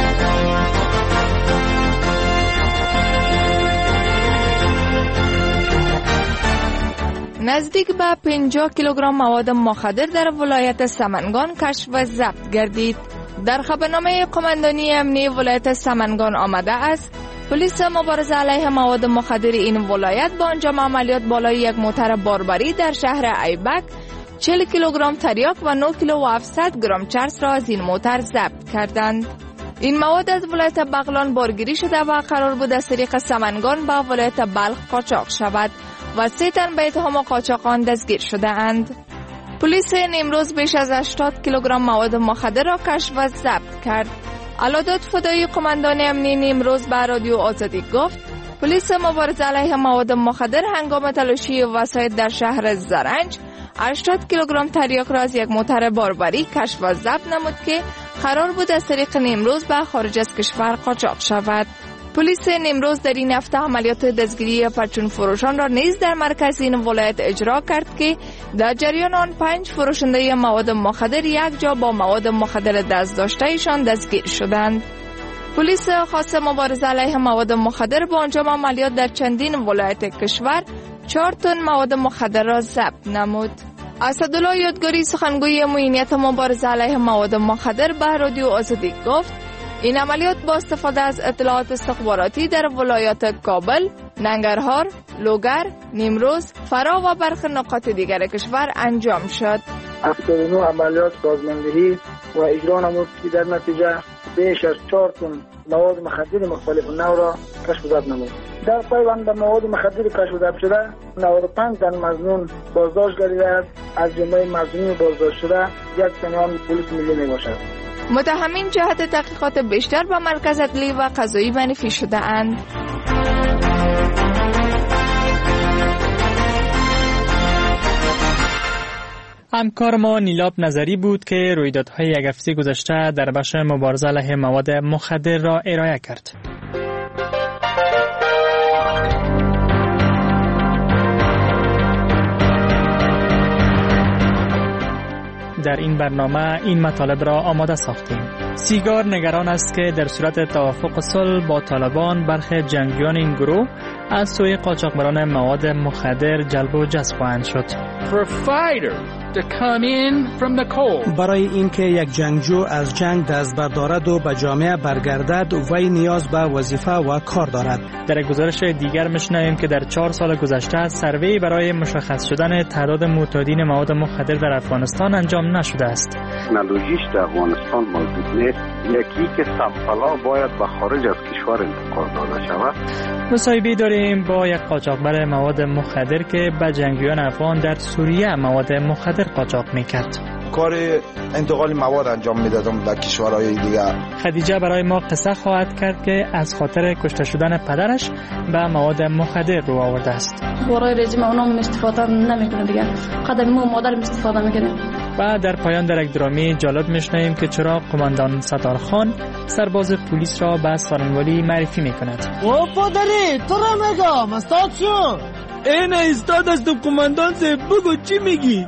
نزدیک به پنجاه کیلوگرم مواد مخدر در ولایت سمنگان کشف و ضبط گردید. در خبرنامه قماندانی امنی ولایت سمنگان آمده است پلیس مبارزه علیه مواد مخدر این ولایت با انجام عملیات بالای یک موتر باربری در شهر ایبک چهل کیلوگرم تریاک و نه کیلو و هفتصد گرم چرس را از این موتر ضبط کردند. این مواد از ولایت بغلان بارگیری شده و قرار بود از طریق سمنگان به ولایت بلخ قاچاق شود و سه تن به اتهام قاچاقان دستگیر شده اند. پلیس نیمروز بیش از هشتاد کیلوگرم مواد مخدر را کشف و ضبط کرد. علادات فدایی قماندان امنی نیمروز به رادیو آزادی گفت پلیس مبارزه علیه مواد مخدر هنگام تلاشی وسایط در شهر زرنج هشتاد کیلوگرم تریاک را از یک موتر باربری کشف و ضبط نمود که قرار بود از طریق نیمروز به خارج از کشور قاچاق شود. پلیس نیمروز در این هفته عملیات دستگیری پرچون فروشان را نیز در مرکز این ولایت اجرا کرد که در جریان آن پنج فروشنده مواد مخدر یک جا با مواد مخدر دست داشته ایشان دستگیر شدند. پلیس خاص مبارزه علیه مواد مخدر با انجام عملیات در چندین ولایت کشور چهار تن مواد مخدر را ضبط نمود. اسدالله یادگاری سخنگوی معینیت مبارزه علیه مواد مخدر به رادیو آزادی گفت این عملیات با استفاده از اطلاعات استخباراتی در ولایات کابل، ننگرهار، لوگر، نیمروز، فرا و برخی نقاط دیگر کشور انجام شد. هفتاد و نه عملیات سازماندهی و اجرا نمود که در نتیجه بیش از چهار تن مواد مخدر مختلف نو را کشف و ضبط نمود. در پیوند به مواد مخدر کشف و ضبط شده نود و پنج تن مظنون بازداشت گردیده است. از جمله مظنون بازداشت شده یک تن هم پلیس ملی می باشد. متهمین جهت تحقیقات بیشتر به مرکز عدلی و قضایی منفی شده اند. همکار ما نیلاب نظری بود که رویدادهای یک هفته گذشته در بخش مبارزه علیه مواد مخدر را ارائه کرد. در این برنامه این مطالب را آماده ساختیم. سیگار نگران است که در صورت توافق صلح با طالبان برخی جنگجویان این گروه از سوی قاچاقبران مواد مخدر جلب و جذب خواهند شد. برای اینکه یک جنگجو از جنگ دست بردارد و به جامعه برگردد، وی نیاز به وظیفه و کار دارد. در گزارش دیگر می‌شنویم که در چهار سال گذشته سروی برای مشخص شدن تعداد معتادین مواد مخدر در افغانستان انجام نشده است. تکنولوژیش در افغانستان موجود نیست. یکی که سامپلا باید به خارج از کشور انتقال داده شود. مصاحبه داریم با یک قاچاقبر مواد مخدر که به جنگجویان افغان در سوریه مواد مخدر قاچاق میکرد. کار انتقال مواد انجام میدادم به کشورهای دیگر. خدیجه برای ما قصه خواهد کرد که از خاطر کشته شدن پدرش به مواد مخدر رو آورده است. برای رژیم اونم استفاده نمیکنه دیگه. قدم ما مادرم استفاده میکنه. و در پایان در یک درامی جالب میشنویم که چرا قماندان ستارخان سرباز پلیس را به سارنوالی معرفی میکند. او پدری تو را میگم استاد شو. این استاد است قماندان سے بگو چی میگی؟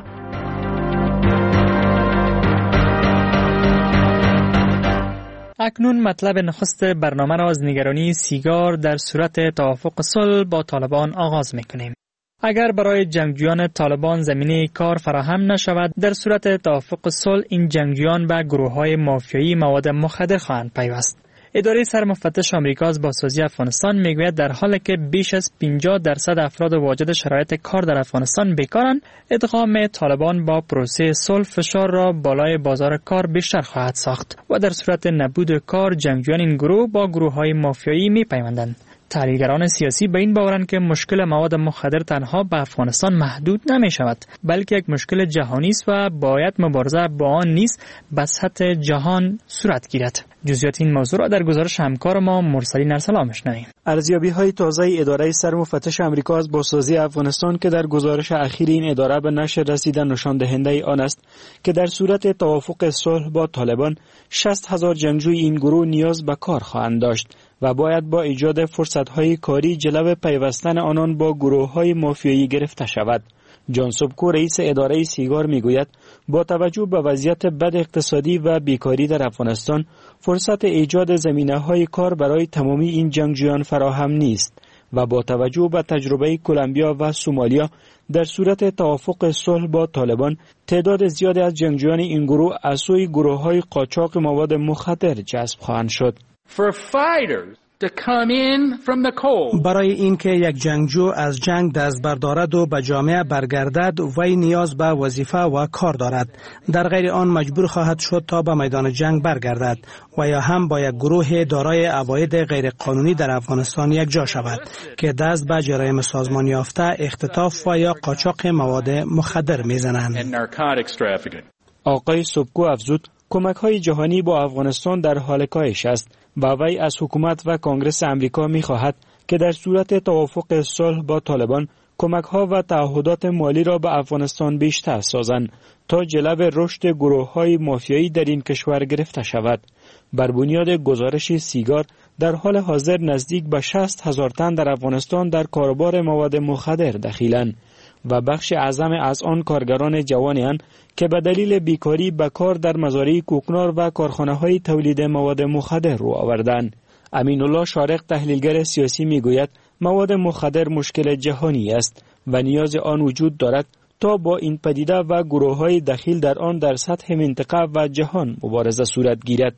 اکنون مطلب نخست برنامه را از نگرانی سیگار در صورت توافق صلح با طالبان آغاز میکنیم. اگر برای جنگجویان طالبان زمینه کار فراهم نشود، در صورت توافق صلح این جنگجویان به گروه‌های مافیایی مواد مخدر خواهند پیوست. اداره سرمفتش آمریکا از بازسازی افغانستان میگوید در حالی که بیش از پنجاه درصد افراد واجد شرایط کار در افغانستان بیکارند، ادغام طالبان با پروسه صلح فشار را بالای بازار کار بیشتر خواهد ساخت و در صورت نبود کار جنگجویان این گروه با گروه‌های مافیایی میپیوندند. تحلیلگران سیاسی به این باورند که مشکل مواد مخدر تنها به افغانستان محدود نمی شود، بلکه یک مشکل جهانی است و باید مبارزه با آن نیز به سطح جهان صورت گیرد. جزئیات این موضوع را در گزارش همکار ما مرسلین ارسلان می‌شنویم. ارزیابی‌های تازه اداره سرمفتش آمریکا از بازسازی افغانستان که در گزارش اخیر این اداره به نشر رسیده نشان دهنده آن است که در صورت توافق صلح با طالبان شصت هزار جنگجوی این گروه نیاز به کار خواهند داشت و باید با ایجاد فرصت‌های کاری جلب پیوستن آنان با گروه‌های مافیایی گرفته شود. جان سوبکو رئیس اداره سیگار میگوید با توجه به وضعیت بد اقتصادی و بیکاری در افغانستان فرصت ایجاد زمینه‌های کار برای تمامی این جنگجویان فراهم نیست و با توجه به تجربه کلمبیا و سومالیا در صورت توافق صلح با طالبان تعداد زیادی از جنگجویان این گروه از سوی گروه‌های قاچاق مواد مخدر جذب خواهند شد. For fighters to come in from the cold. برای اینکه یک جنگجو از جنگ دست بردارد و به جامعه برگردد، وی نیاز به وظیفه و کار دارد. در غیر آن مجبور خواهد شد تا به میدان جنگ برگردد و یا هم با یک گروه دارای عواید غیر قانونی در افغانستان یک جا شود که دست به جرایم سازمان یافته، اختطاف و یا قاچاق مواد مخدر میزنند. آقای سوبکو افزود کمک‌های جهانی با افغانستان در حال کاهش است و وی از حکومت و کنگره امریکا می‌خواهد که در صورت توافق صلح با طالبان کمک‌ها و تعهدات مالی را به افغانستان بیشتر سازند تا جلب رشد گروه‌های مافیایی در این کشور گرفته شود. بر بنیاد گزارش سیگار در حال حاضر نزدیک به شصت هزار تن در افغانستان در کاروبار مواد مخدر دخیلند و بخش اعظم از آن کارگران جوانی اند که به دلیل بیکاری به کار در مزارع کوکنار و کارخانه‌های تولید مواد مخدر رو آوردند. امین الله شارق تحلیلگر سیاسی میگوید مواد مخدر مشکل جهانی است و نیاز آن وجود دارد تا با این پدیده و گروه‌های دخیل در آن در سطح منطقه و جهان مبارزه صورت گیرد.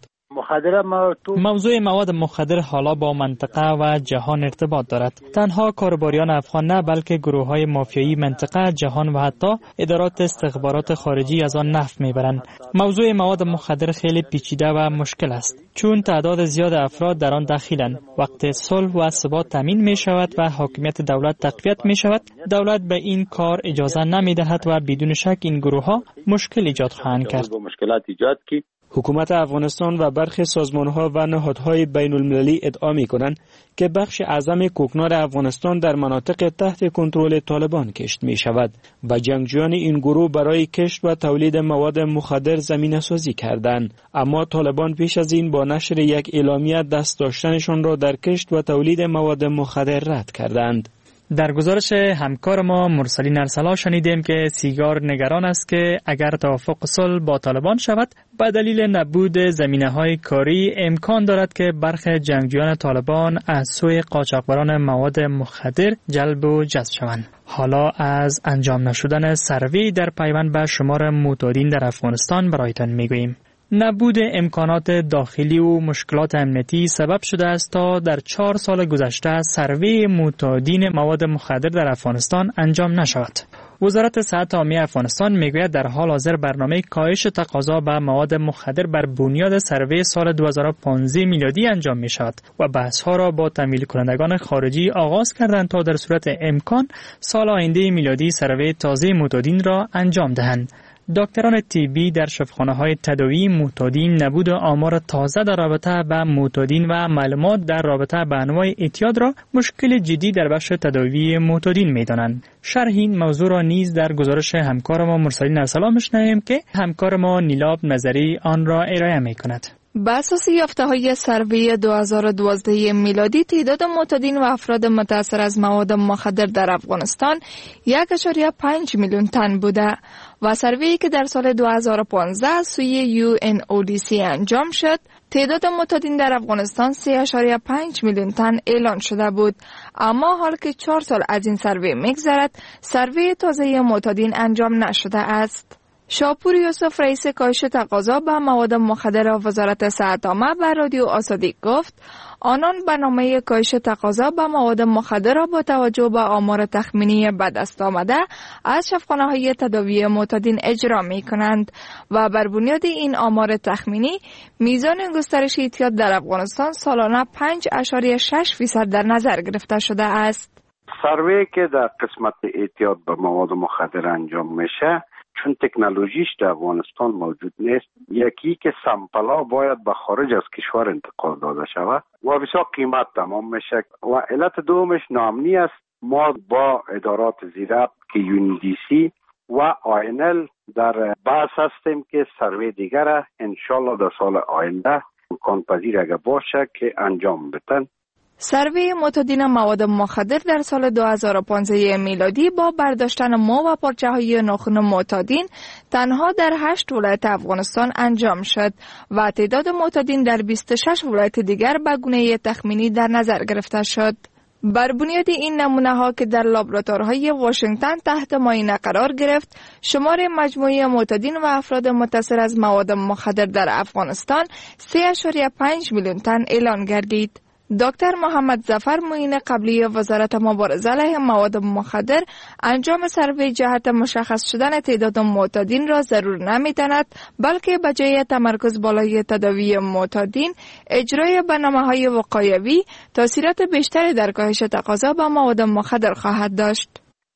مخدر ما تو موضوع مواد مخدر حالا با منطقه و جهان ارتباط دارد. تنها کاربریان افغان نه بلکه گروه‌های مافیایی منطقه، جهان و حتی ادارات استخبارات خارجی از آن نفع میبرند. موضوع مواد مخدر خیلی پیچیده و مشکل است چون تعداد زیاد افراد در آن دخیلند. وقتی صلح و ثبات تامین می شود و حاکمیت دولت تقویت می شود، دولت به این کار اجازه نمی دهد و بدون شک این گروه ها مشکل ایجاد خواهند کرد. مشکلات ایجاد کی حکومت افغانستان و برخی سازمان‌ها و نهادهای بین‌المللی ادعا می‌کنند که بخش اعظم کوکنار افغانستان در مناطق تحت کنترل طالبان کشت می‌شود و جنگجویان این گروه برای کشت و تولید مواد مخدر زمینه‌سازی کردند. اما طالبان پیش از این با نشر یک اعلامیه دست داشتنشان را در کشت و تولید مواد مخدر رد کردند. در گزارش همکار ما مرسلین ارسلا شنیدیم که سیگار نگران است که اگر توافق صلح با طالبان شود به دلیل نبود زمینه‌های کاری امکان دارد که برخی جنگجویان طالبان از سوی قاچاقبران مواد مخدر جلب و جذب شوند. حالا از انجام نشدن سروی در پیوند به شمار معتادین در افغانستان برایتان میگوییم. نبود امکانات داخلی و مشکلات امنیتی سبب شده است تا در چهار سال گذشته سروی معتادین مواد مخدر در افغانستان انجام نشود. وزارت صحت عامه افغانستان میگوید در حال حاضر برنامه کاهش تقاضا به مواد مخدر بر بنیاد سروی سال دو هزار و پانزده میلادی انجام می شود و بحث ها را با تمویل کنندگان خارجی آغاز کردند تا در صورت امکان سال آینده میلادی سروی تازه معتادین را انجام دهند. دکتران طبی در شفاخانه‌های تداوی معتادین نبود آمار تازه در رابطه با معتادین و معلومات در رابطه با انواع اعتیاد را مشکل جدی در بخش تداوی معتادین می‌دانند. شرح این موضوع را نیز در گزارش همکار ما مرسلین ارسلا می‌شنویم که همکار ما نیلاب نظری آن را ارائه می‌کند. بر اساس یافته‌های سروی دو هزار و دوازده میلادی تعداد معتادین و افراد متأثر از مواد مخدر در افغانستان یک ممیز پنج میلیون تن بوده و سروی که در سال دو هزار و پانزده سوی یو ان او دی سی انجام شد تعداد معتادین در افغانستان سه ممیز پنج میلیون تن اعلان شده بود. اما حال که چهار سال از این سروی میگذرد سروی تازه معتادین انجام نشده است. شاپور یوسف رئیس کاهش تقاضا به مواد مخدر وزارت صحت عامه به رادیو آزادی گفت آنان برنامه کاهش تقاضا به مواد مخدر را با توجه به آمار تخمینی به دست آمده از شفاخانه‌های تداوی معتادین اجرا می کنند و بر بنیاد این آمار تخمینی میزان گسترش اعتیاد در افغانستان سالانه پنج ممیز شش فیصد در نظر گرفته شده است. سروی که در قسمت اعتیاد به مواد مخدر انجام میشه چون تکنولوژیش در افغانستان موجود نیست، یکی که سامپلا باید به خارج از کشور انتقال داده شود و بسیار قیمت تمام میشه و علت دومش ناامنی است. ما با ادارات زیربط که یونیدیسی و آینل در بحث هستیم که سروی دیگر انشالله در سال آینده امکان پذیر اگر باشه که انجام بدن. سروی معتادین مواد مخدر در سال دو هزار و پانزده میلادی با برداشتن مو و پارچه های ناخن معتادین تنها در هشت ولایت افغانستان انجام شد و تعداد معتادین در بیست و شش ولایت دیگر به گونه تخمینی در نظر گرفته شد. بر بنیاد این نمونه ها که در لابراتوارهای واشنگتن تحت معاینه قرار گرفت، شمار مجموعی معتادین و افراد متأثر از مواد مخدر در افغانستان سه ممیز پنج میلیون تن اعلان گردید. دکتر محمد ظفر معین قبلی وزارت مبارزه علیه مواد مخدر انجام سروی جهت مشخص شدن تعداد معتادین را ضرور نمی‌داند، بلکه به جای تمرکز بالای تداوی معتادین اجرای برنامه‌های وقایوی تاثیرات بیشتری در کاهش تقاضا به مواد مخدر خواهد داشت.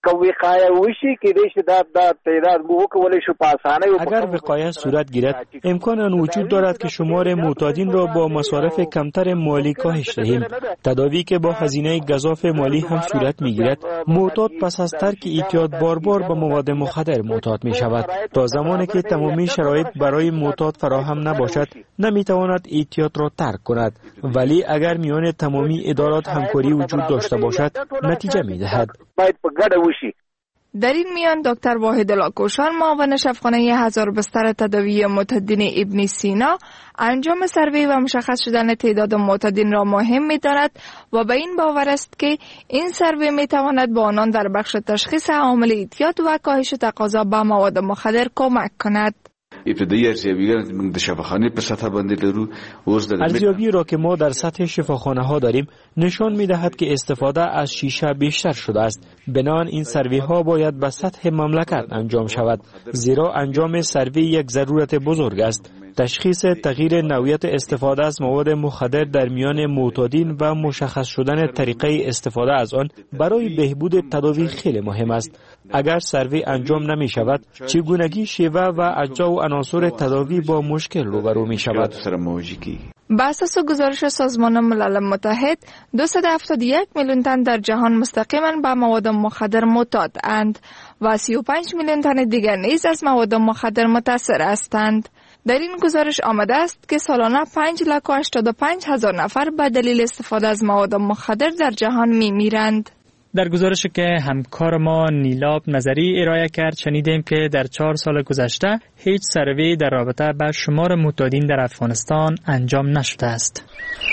اگر وقایه صورت گیرد امکان آن وجود دارد که شمار معتادین را با مصارف کمتر مالی کاهش دهیم. تداوی که با هزینه گزاف مالی هم صورت میگیرد، معتاد پس از ترک اعتیاد بار بار به مواد مخدر معتاد می شود. تا زمانی که تمامی شرایط برای معتاد فراهم نباشد نمیتواند اعتیاد را ترک کند، ولی اگر میان تمامی ادارات همکاری وجود داشته باشد نتیجه میدهد. در این میان دکتر واحد لاکوشان معاون شفاخانه هزار بستر تداوی معتادین ابن سینا انجام سروی و مشخص شدن تعداد معتادین را مهم می‌داند و به این باور است که این سروی می‌تواند به آنان در بخش تشخیص عوامل اعتیاد و کاهش تقاضا به مواد مخدر کمک کند. ابتدایی ارزیابی در شفاخانه پر سطح بندی لرو ارزیابی را که ما در سطح شفاخانه ها داریم نشان می دهد که استفاده از شیشه بیشتر شده است. بنابراین این سروی ها باید به سطح مملکت انجام شود، زیرا انجام سروی یک ضرورت بزرگ است. تشخیص تغییر نوعیت استفاده از مواد مخدر در میان معتادین و مشخص شدن طریقه استفاده از آن برای بهبود تداوی خیلی مهم است. اگر سروی انجام نمی شود، چگونگی شیوه و اجزا و عناصر تداوی با مشکل روبرو می شود. بر اساس گزارش سازمان ملل متحد، دویست و هفتاد و یک میلیون تن در جهان مستقیما به مواد مخدر معتاد اند و سی و پنج میلیون تن دیگر نیز از مواد مخدر متاثر هستند. در این گزارش آمده است که سالانه پنج لاک و هشتاد و پنج هزار نفر به دلیل استفاده از مواد مخدر در جهان می میرند. در گزارشی که همکار ما نیلاب نظری ارائه کرد شنیدیم که در چهار سال گذشته هیچ سروی در رابطه با شمار معتادین در افغانستان انجام نشده است.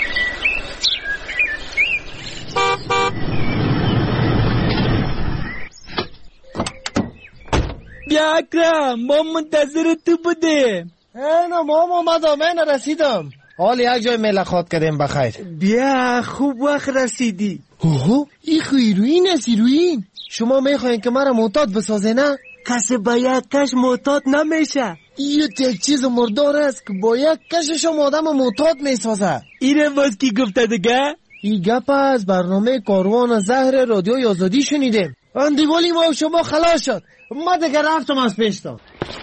بیا اکرم، ما منتظر تو بودیم. اینا ما اومدم، من رسیدم. حال یک جای ملاقات کردیم بخیر. بیا خوب وقت رسیدی. اوه این خیروین است ایروین. شما میخواین که مرا معتاد بسازه نه؟ کسی با یک کش معتاد نمیشه. این یک چیز مردار است که با یک کشش هم آدم معتاد میسازه. اینه باز کی گفته دیگه؟ این گپ از برنامه کاروان زهر رادیوی آزادی شنیدیم. اندیوالی ما شما خلاص شد. ما دیگه رفتم از پیشتم.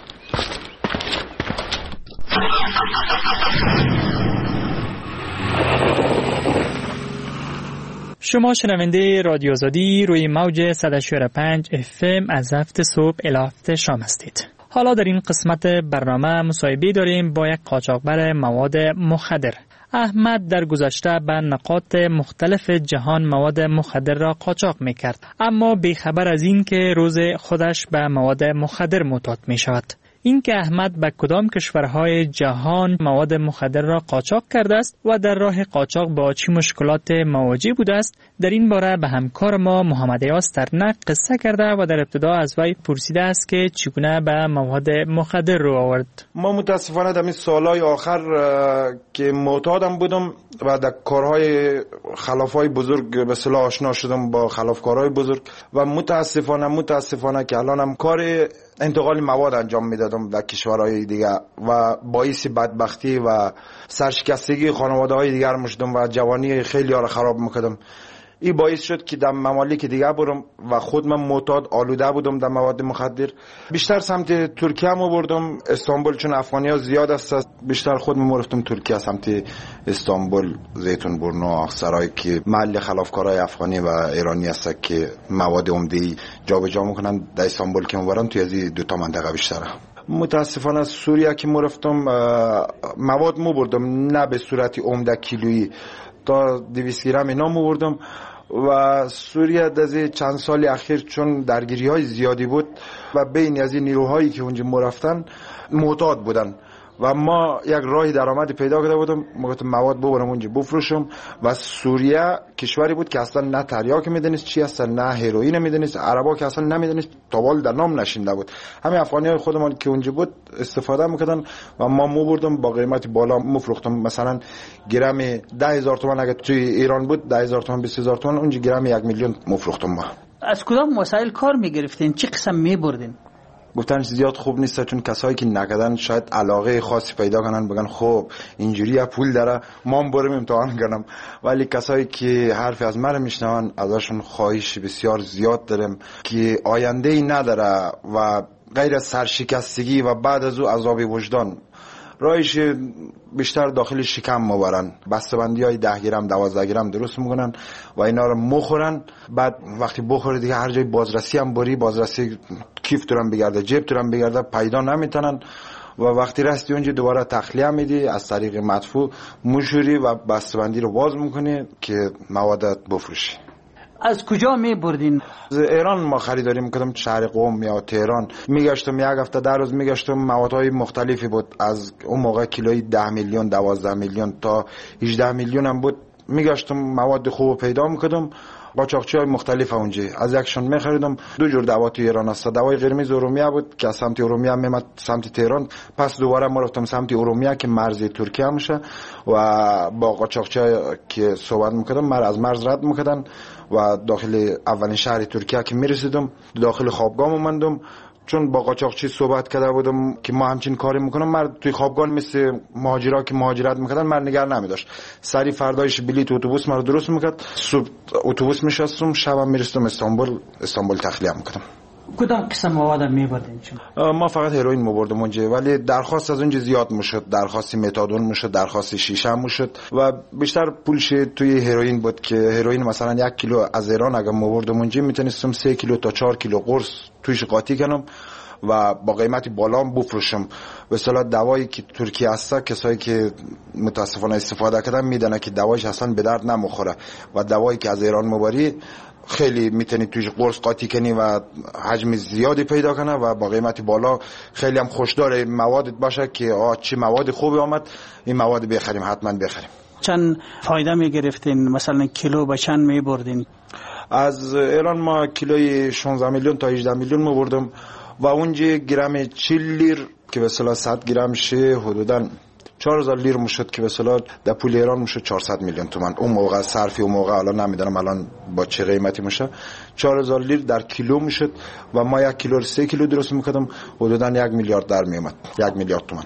شما شنونده رادیو آزادی روی موج صد و شش و پنج اف ام از هفت صبح الی هفت شام هستید. حالا در این قسمت برنامه مصاحبه داریم با یک قاچاقبر مواد مخدر. احمد در گذشته به نقاط مختلف جهان مواد مخدر را قاچاق میکرد، اما بیخبر از این که روز خودش به مواد مخدر معتاد می شود. این که احمد به کدام کشورهای جهان مواد مخدر را قاچاق کرده است و در راه قاچاق با چه مشکلات مواجه بوده است، در این باره به همکار ما محمد یاس ترنک قصه کرده و در ابتدا از وی پرسیده است که چگونه به مواد مخدر رو آورد. ما متاسفانه در این سالهای آخر که معتادم بودم و در کارهای خلافای بزرگ به اصطلاح آشنا شدم با خلافکارهای بزرگ و متاسفانه متاسفانه که الانم کار انتقال مواد انجام میدادم در کشورهای دیگه و باعث بدبختی و سرشکستگی خانواده های دیگر میشدم و جوانی خیلی ها را خراب میکردم. این باعث شد که در ممالک دیگه برم و خود من معتاد آلوده بودم در مواد مخدر. بیشتر سمت ترکیه مو بردم، استانبول، چون افغانی ها زیاد است، بیشتر خود مو رفتم ترکیه، سمت استانبول، زیتون برنو، آخسرای که محل خلافکارای افغانی و ایرانی هست که مواد عمده‌ای جابجا میکنن. در استانبول که مو توی از دو تا منطقه بیشتره. متاسفانه سوریه که مو رفتم مواد مو بردم، نه به صورت عمده کیلویی، تا دویست گرم اینا مو بردم و سوریه در چند سال اخیر چون درگیری های زیادی بود و بین از این نیروهایی که اونجا مو رفتن معتاد بودن و ما یک راه درآمدی پیدا کرده بودم، گفتم مواد ببرم اونجا بفروشم و سوریه کشوری بود که اصلا نه تریاک میدونست چی هست، نه هروئین میدونست، عربا که اصلا نمیدونست، تابال در نام نشینده بود. همه افغانی های خودمان که اونجا بود استفاده میکردن و ما مو بردم با قیمت بالا مفروختم. مثلا گرم ده هزار تومان اگه توی ایران بود، ده هزار تومان، بیست هزار تومان، اونجا گرم یک میلیون مفروختم. ما از کدام وسایل کار میگرفتین؟ چه قسم میبردین؟ گفتن زیاد خوب نیست، چون کسایی که نکردن شاید علاقه خاصی پیدا کنن، بگن خب اینجوری پول داره ما هم بریم امتحان کنم. ولی کسایی که حرف از من میشنون ازشون خواهش بسیار زیاد دارم که آینده ای نداره و غیر از سرشکستگی و بعد از او عذاب وجدان، راهش بیشتر داخل شکم مبرن، بسته‌بندی های ده گرم دوازده گرم درست میکنن و اینا رو مخورن. بعد وقتی بخوره دیگه هر جای بازرسی هم بری، بازرسی کیف تورم بگرده، جیب تورم بگرده، پیدا نمیتونن و وقتی رستی اونجا دوباره تخلیه میدی، از طریق مدفوع مشوری و بسته‌بندی رو باز میکنی که موادت بفروشی. از کجا می بردین؟ از ایران ما خریداری میکردم، شهر قم یا تهران میگشتم، یک هفته در روز میگشتم، موادهای مختلفی بود. از اون موقع کیلوی ده میلیون، دوازده میلیون تا هجده میلیون هم بود. میگشتم مواد خوب پیدا میکردم، قاچاقچی های مختلف اونجا از یکشون میخریدم. دو جور دوا تو ایران است، دوای قرمز ارومیه بود که از سمت ارومیه میمد سمت تهران، پس دوباره ما رفتم سمت ارومیه که مرز ترکیه میشه و با قاچاقچی که صحبت میکردم مر از مرز رد میکردن و داخل اولین شهر ترکیه که میرسیدم داخل خوابگاه موندم، چون با قاچاقچی صحبت کرده بودم که ما همچین کاری میکنم. مرد توی خوابگاه مثل مهاجرا که مهاجرت میکردن مرد نگار نمیداشت، سری فردایش بلیط اتوبوس مرا درست میکرد، صبح اتوبوس میشستم، شبم میرسیدم استانبول استانبول تخلیه میکردم. کدام قسم مواد میبردین؟ ما فقط هروئین میبردم اونجا، ولی درخواست از اونجا زیاد میشد، درخواست متادون میشد، درخواست شیشه میشد و بیشتر پولش توی هروئین بود که هروئین مثلا یک کیلو از ایران اگه میبردم اونجا میتونستم سه کیلو تا چهار کیلو قرص تویش قاطی کنم و با قیمت بالا بفروشم. به اصطلاح دوایی که ترکیه هست کسایی که متاسفانه استفاده کردن میدونن که دوایش اصلا به درد نمیخوره و دوایی که از ایران میبری خیلی میتونی توش قرص قاطی کنی و حجم زیادی پیدا کنه و با قیمت بالا خیلی هم خوشدار موادت باشه که آه چه مواد خوبی آمد، این مواد بخریم، حتما بخریم. چند فایده میگرفتین؟ مثلا کیلو به چند میبردین؟ از ایران ما کیلوی شانزده میلیون تا هجده میلیون میبردم و اونجا گرم چهل لیر که به اصطلاح صد گرم شه حدوداً چهار هزار لیر میشد که به اصطلاح در پول ایران میشد چهارصد میلیون تومان. اون موقع صرفی اون موقع الان نمیدونم الان با چه قیمتی میشه، چهار هزار لیر در کیلو میشد و ما یک کیلو سه کیلو درست میکردم حدوداً یک میلیارد در میومد، یک میلیارد تومان.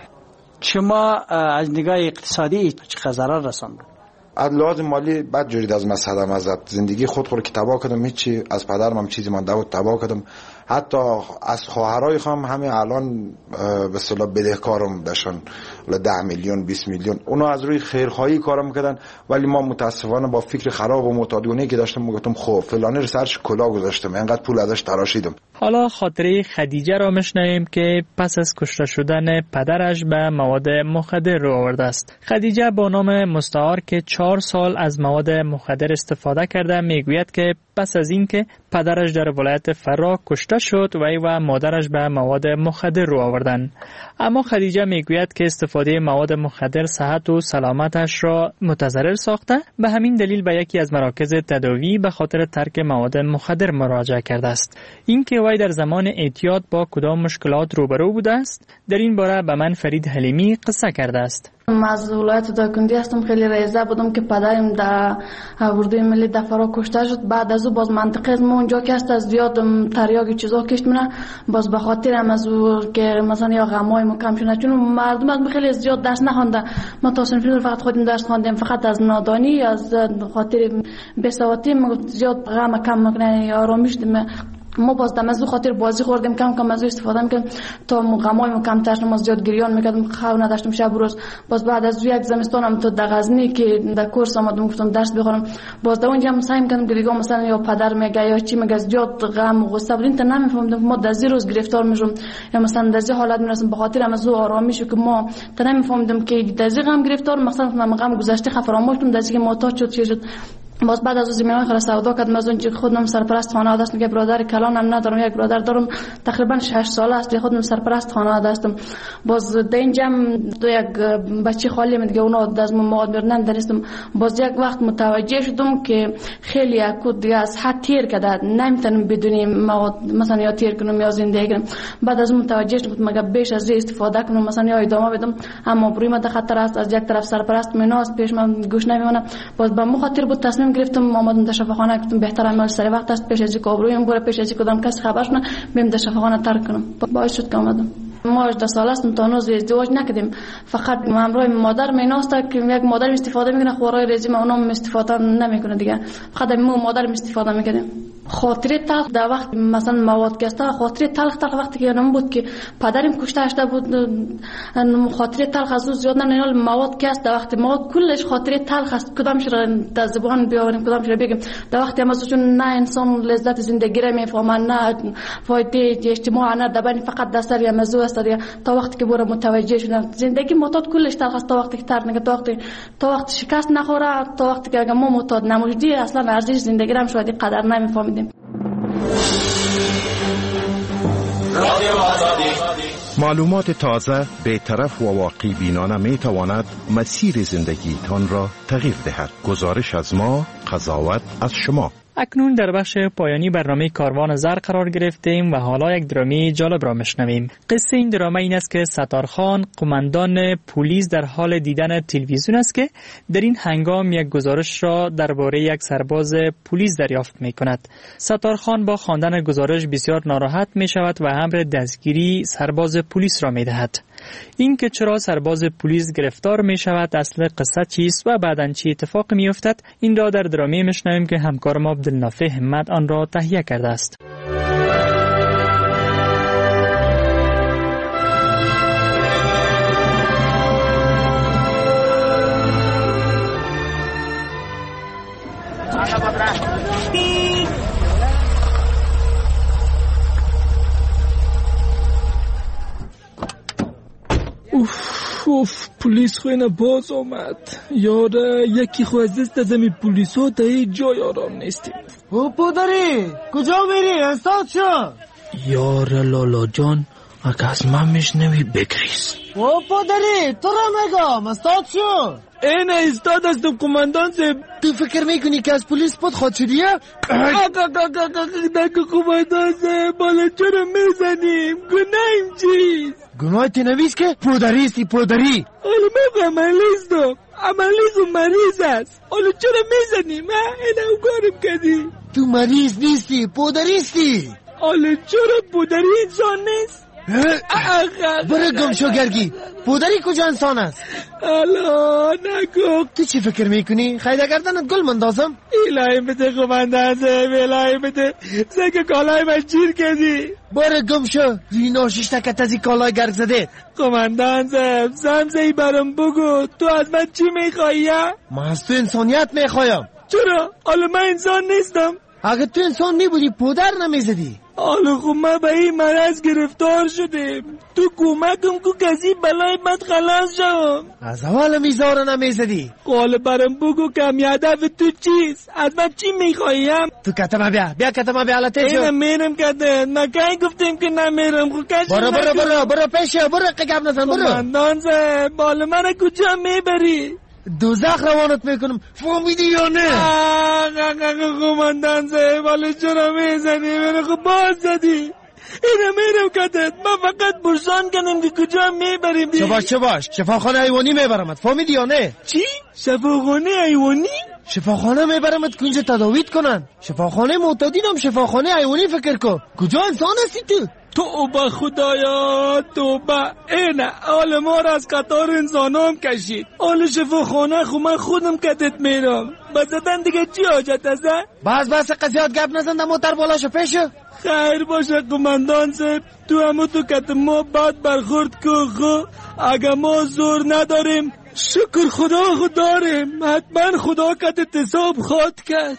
شما از نگاه اقتصادی چه ضرر رساند؟ از لحاظ مالی بد جورید از مسدم ازت زندگی خود خود که تباه کردم، هیچی از پدرم هم چیزی مانده بود تباه کردم، حتی از خواهرای خواهم همه الان به اصطلاح بدهکارم داشتن ده میلیون بیست میلیون، اونا از روی خیرخواهی کارم میکردن ولی ما متاسفانه با فکر خراب و معتادانه که داشتم میگفتم خب فلانی رو سرش کلا گذاشتم اینقدر پول ازش تراشیدم. حالا خاطره خدیجه را میشنویم که پس از کشته شدن پدرش به مواد مخدر رو آورده است. خدیجه با نام مستعار که چهار سال از مواد مخدر استفاده کرده میگوید که پس از اینکه پدرش در ولایت فرا کشته شد وی و مادرش به مواد مخدر رو آوردن. اما خدیجه میگوید که استفاده مواد مخدر صحت و سلامتش را متضرر ساخته، به همین دلیل به یکی از مراکز تداوی به خاطر ترک مواد مخدر مراجعه کرده است. اینکه وی در زمان اعتیاد با کدام مشکلات روبرو بوده است در این باره به من فرید حلیمی قصه کرده است. از ولایت دایکنډي هستم. خیلی رئیسه بودم که پدرم در اردوی ملی در فرا کشته شد. بعد از او باز منطقه از ما اونجا که است از زیاد تریاقی چیزا کشت منه، باز به خاطر هم از او که مثلا یا غمای ما کم شده، چون مردم از خیلی زیاد درس نخونده. ما تا صنفی فقط خودم درس خواندیم، فقط از نادانی از خاطر بی‌سوادی زیاد غم کم میکنه یا آرامش دم. ما باز دم از خاطر بازی خوردیم، کم کم از استفاده میکردیم تا غمای کم تر ما زیاد گریان میکردیم، خو نداشتم شب روز. باز بعد از یک زمستانم تو در غزنی که در کورس آمدم گفتم درس بخونم، باز در اونجا هم سعی میکردم گریگا مثلا یا پدر میگه یا چی میگه زیاد غم و غصه بود، تا نمیفهمیدم ما در زیر روز گرفتار میشم یا مثلا در زیر حالت میرسم به خاطر هم از آرامیش که ما تا نمیفهمیدم که در زیر غم گرفتار مثلا من غم گذشته فراموش کردم، در زیر معتاد شد چه شد. باز بعد از اون زمینای خلاص سودا کردم، از اونجا خودم سرپرست خانواده هستم، که برادر کلانم ندارم، یک برادر دارم تقریبا شش ساله است، خودم سرپرست خانواده هستم. باز در اینجا دو یک بچه خالی من دیگه اونا از مواد میرنن درستم. باز یک وقت متوجه شدم که خیلی اکو دیگه از حد تیر کرده، نمیتونم بدون مواد مثلا یا تیر کنم یا زنده کنم. بعد از اون متوجه شدم مگه بیش از استفاده کنم مثلا یا ادامه بدم، اما بروی من خطر است، از یک طرف سرپرست میناست پیش من گوش نمیمونه. باز به مخاطر بود تصمیم گرفتم آمدم در شفاخانه، گفتم بهتر عمل سر وقت است، پیش از اینکه آبرویم بره، پیش از اینکه کدام کس خبرش نه بریم در شفاخانه ترک کنم. باعث شد که آمدم. ما هجده ساله هستم، تا هنوز ازدواج نکردیم، فقط همراه مادر میناسته که یک مادر استفاده میکنه خوراک رژیم، اونم استفاده نمیکنه دیگه، فقط ما مادر استفاده میکنیم. خاطره تلخ در وقت مثلا مواد کسته، خاطره تلخ تلخ وقتی که نم بود که پدرم کشته شده بود، خاطره تلخ از او زیاد نه. مواد کست در وقت مواد کلش خاطره تلخ است، کدامش را در زبان بیاوریم کدامش را بگیم. در وقتی ما چون نه انسان لذت زندگی را میفهمه، نه فایده اجتماع، نه دبن فقط دستر یا مزو است دیگه. تا وقتی که بره متوجه شدن زندگی معتاد کلش تلخ است، تا وقتی که تر نگه، تا وقتی تا وقتی شکست نخوره، تا وقتی که اگه ما معتاد نموشدی اصلا ارزش زندگی را هم شاید قدر نمیفهمیدیم. معلومات تازه، بی‌طرف و واقعی بینانه می تواند مسیر زندگی تان را تغییر دهد. گزارش از ما، قضاوت از شما. اکنون در بخش پایانی برنامه کاروان زر قرار گرفتیم و حالا یک درامی جالب را میشنویم. قصه این درامه این است که ستارخان قماندان پلیس در حال دیدن تلویزیون است که در این هنگام یک گزارش را درباره یک سرباز پلیس دریافت می کند. ستارخان با خواندن گزارش بسیار ناراحت می شود و امر دستگیری سرباز پلیس را می دهد. این که چرا سرباز پلیس گرفتار می شود، اصل قصه چیست و بعداً چی اتفاق می افتد، این را در درامی میشنویم که همکار ما عبدالنافع همت آن را تهیه کرده است. اوف اوف پلیس خوینه باز آمد. یاره یکی خو از دست از امی پلیس ها تا هیچ جای آرام نیستیم. او پدری کجا میری؟ استاد شو. یاره لالا جان اگه از من میشنوی بگریز. او پدری تو را مگم استاد شو. این استاد است قماندان صاحب. تو فکر میکنی که از پلیس پد خود شدیه؟ نگو قماندان صاحب، بالا چرا میزنیم؟ گناهیم چیست؟ گناه تنویز که پودریستی پودری. حالا من عملیستم، عملیست و مریض است. حالا چرا میزنیم؟ این او کارم کردی. تو مریض نیستی پودریستی. حالا چرا پودری انسان نیست؟ برو گم شو گرگی. پودری کجا انسان است؟ حالا نگو. تو چی فکر میکنی؟ خیده گردنت گل مندازم؟ الهی بده قماندان صاحب، الهی بده. سگه کالای من چیر کردی. برو گم شو رینا ششتکت از این کالای گرگ زده. قماندان صاحب سمزهی برم بگو، تو از من چی میخوایی؟ من از تو انسانیت میخوایم. چرا؟ حالا من انسان نیستم. اگه تو انسان نبودی پودر نمیزدی. حالا خب ما به این مرض گرفتار شدیم، تو کمکم کو کسی بلای بد خلاص شم. از اول میزار نمیزدی. حالا برم بگو کم هدف تو چیست؟ از من چی میخوایم؟ تو کتما بیا بیا کتما بیا حالته شو. اینم میرم کتن نکای گفتیم که نمیرم. خو کشی برو برو برو برو پیشه برو قگب نزن برو. قماندان صاحب حالا من کجا میبری؟ دوزخ روانت میکنم فهمیدی یا نه؟ قماندان صاحب حالا چرا میزنی؟ من خب باز زدی. اینه میرم کتت، من فقط برسان کنم که کجا میبریم. چه باش چه باش شفاخانه حیوانی میبرمت، فهمیدی یا نه؟ چی؟ شفاخانه حیوانی؟ شفاخانه میبرمت که اینجا تداویت کنن. شفاخانه معتادینم شفاخانه حیوانی فکر کن. کجا انسان هستی تو؟ توبه خدایا توبه. اینه حال ما را از قطار انسانام کشید. حال شفاخانه خو من خودم کتت میرم. بزدن دیگه چی حاجت است؟ بس بس قضیات گپ نزن در موتر بالاشو پیشو. خیر باشه قماندان صاحب، تو همو تو کت ما بد برخورد که خو اگه ما زور نداریم شکر خدا خود داریم. حتما خدا کت حساب خواد کرد.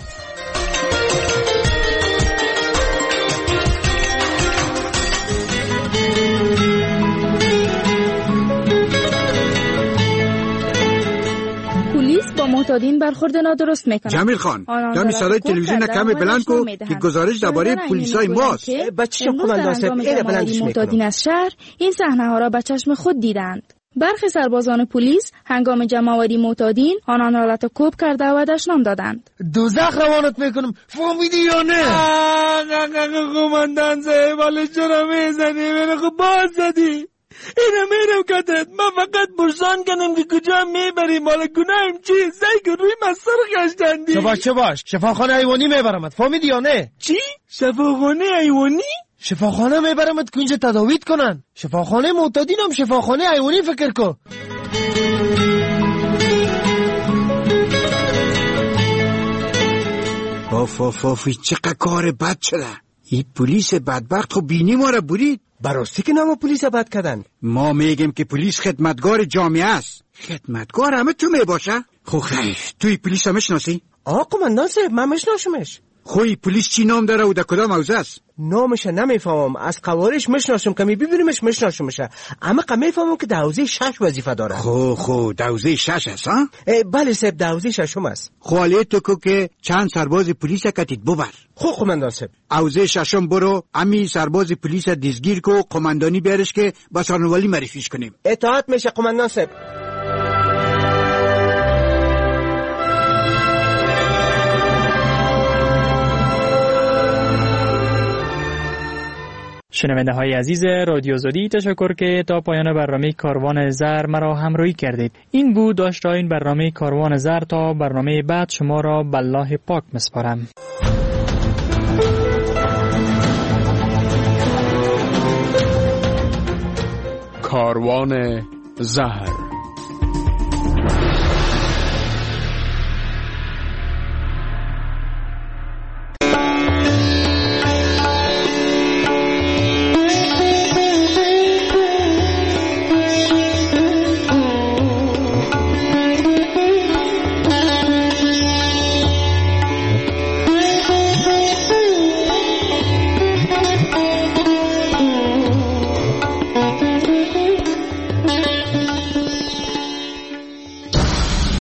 با معتادین برخورد نادرست میکنه. جمیل خان کمی صدای تلویزیون کمی بلند کو که گزارش درباره پلیسای ماست. بچه قماندان صاحب اینو بلندش معتادین از شهر این صحنه ها را به چشم خود دیدند. برخی سربازان پلیس هنگام جمع‌آوری معتادین آنان را لطکوب کرده و دشنام دادند. دوزخ روانت میکنم فهمیدی یا نه؟ قماندان صاحب حالا چرا میزنی؟ من خب باز زدی. اینه میرم کتت، من فقط برسان کنم که کجا میبریم. حالا گناهیم چی؟ زی که روی مستر گشتندی. چه باش چه باش شفاخانه حیوانی میبرمت، فهمیدی یا نه؟ چی؟ شفاخانه حیوانی؟ شفاخانه میبرمت که اینجا تداویت کنن. شفاخانه معتادینم شفاخانه حیوانی فکر کن. آف آف آف چقدر کار بد شده. این پلیس بدبخت خو بینی ما را برید. براستی که نما پلیس بد کردن. ما میگیم که پلیس خدمتگار جامعه است. خدمتگار همه تو میباشه. خو خیر توی پلیس هم میشناسی؟ آقا قماندان صاحب من میشناسمش. خوی پلیس چی نام داره و در کدام حوزه است؟ نامش نمیفهمم، از قوارش مشناسم، کمی ببینیمش مشناسمشه، اما کمی میفهمم که در حوزه شش وظیفه داره. خو خو در حوزه شش است ها؟ بله صاحب، در حوزه ششم است. خواله تو کو که چند سرباز پلیس کتید ببر. خو قماندان صاحب. حوزه ششم برو، امی سرباز پلیس دیزگیر کو قماندانی بیارش که با سرنوالی معرفیش کنیم. اطاعت میشه قماندان صاحب. شنونده های عزیز رادیو زودی، تشکر که تا پایان برنامه کاروان زر مرا همراهی کردید. این بود داشته این برنامه کاروان زر. تا برنامه بعد شما را به الله پاک مسپارم. کاروان زر.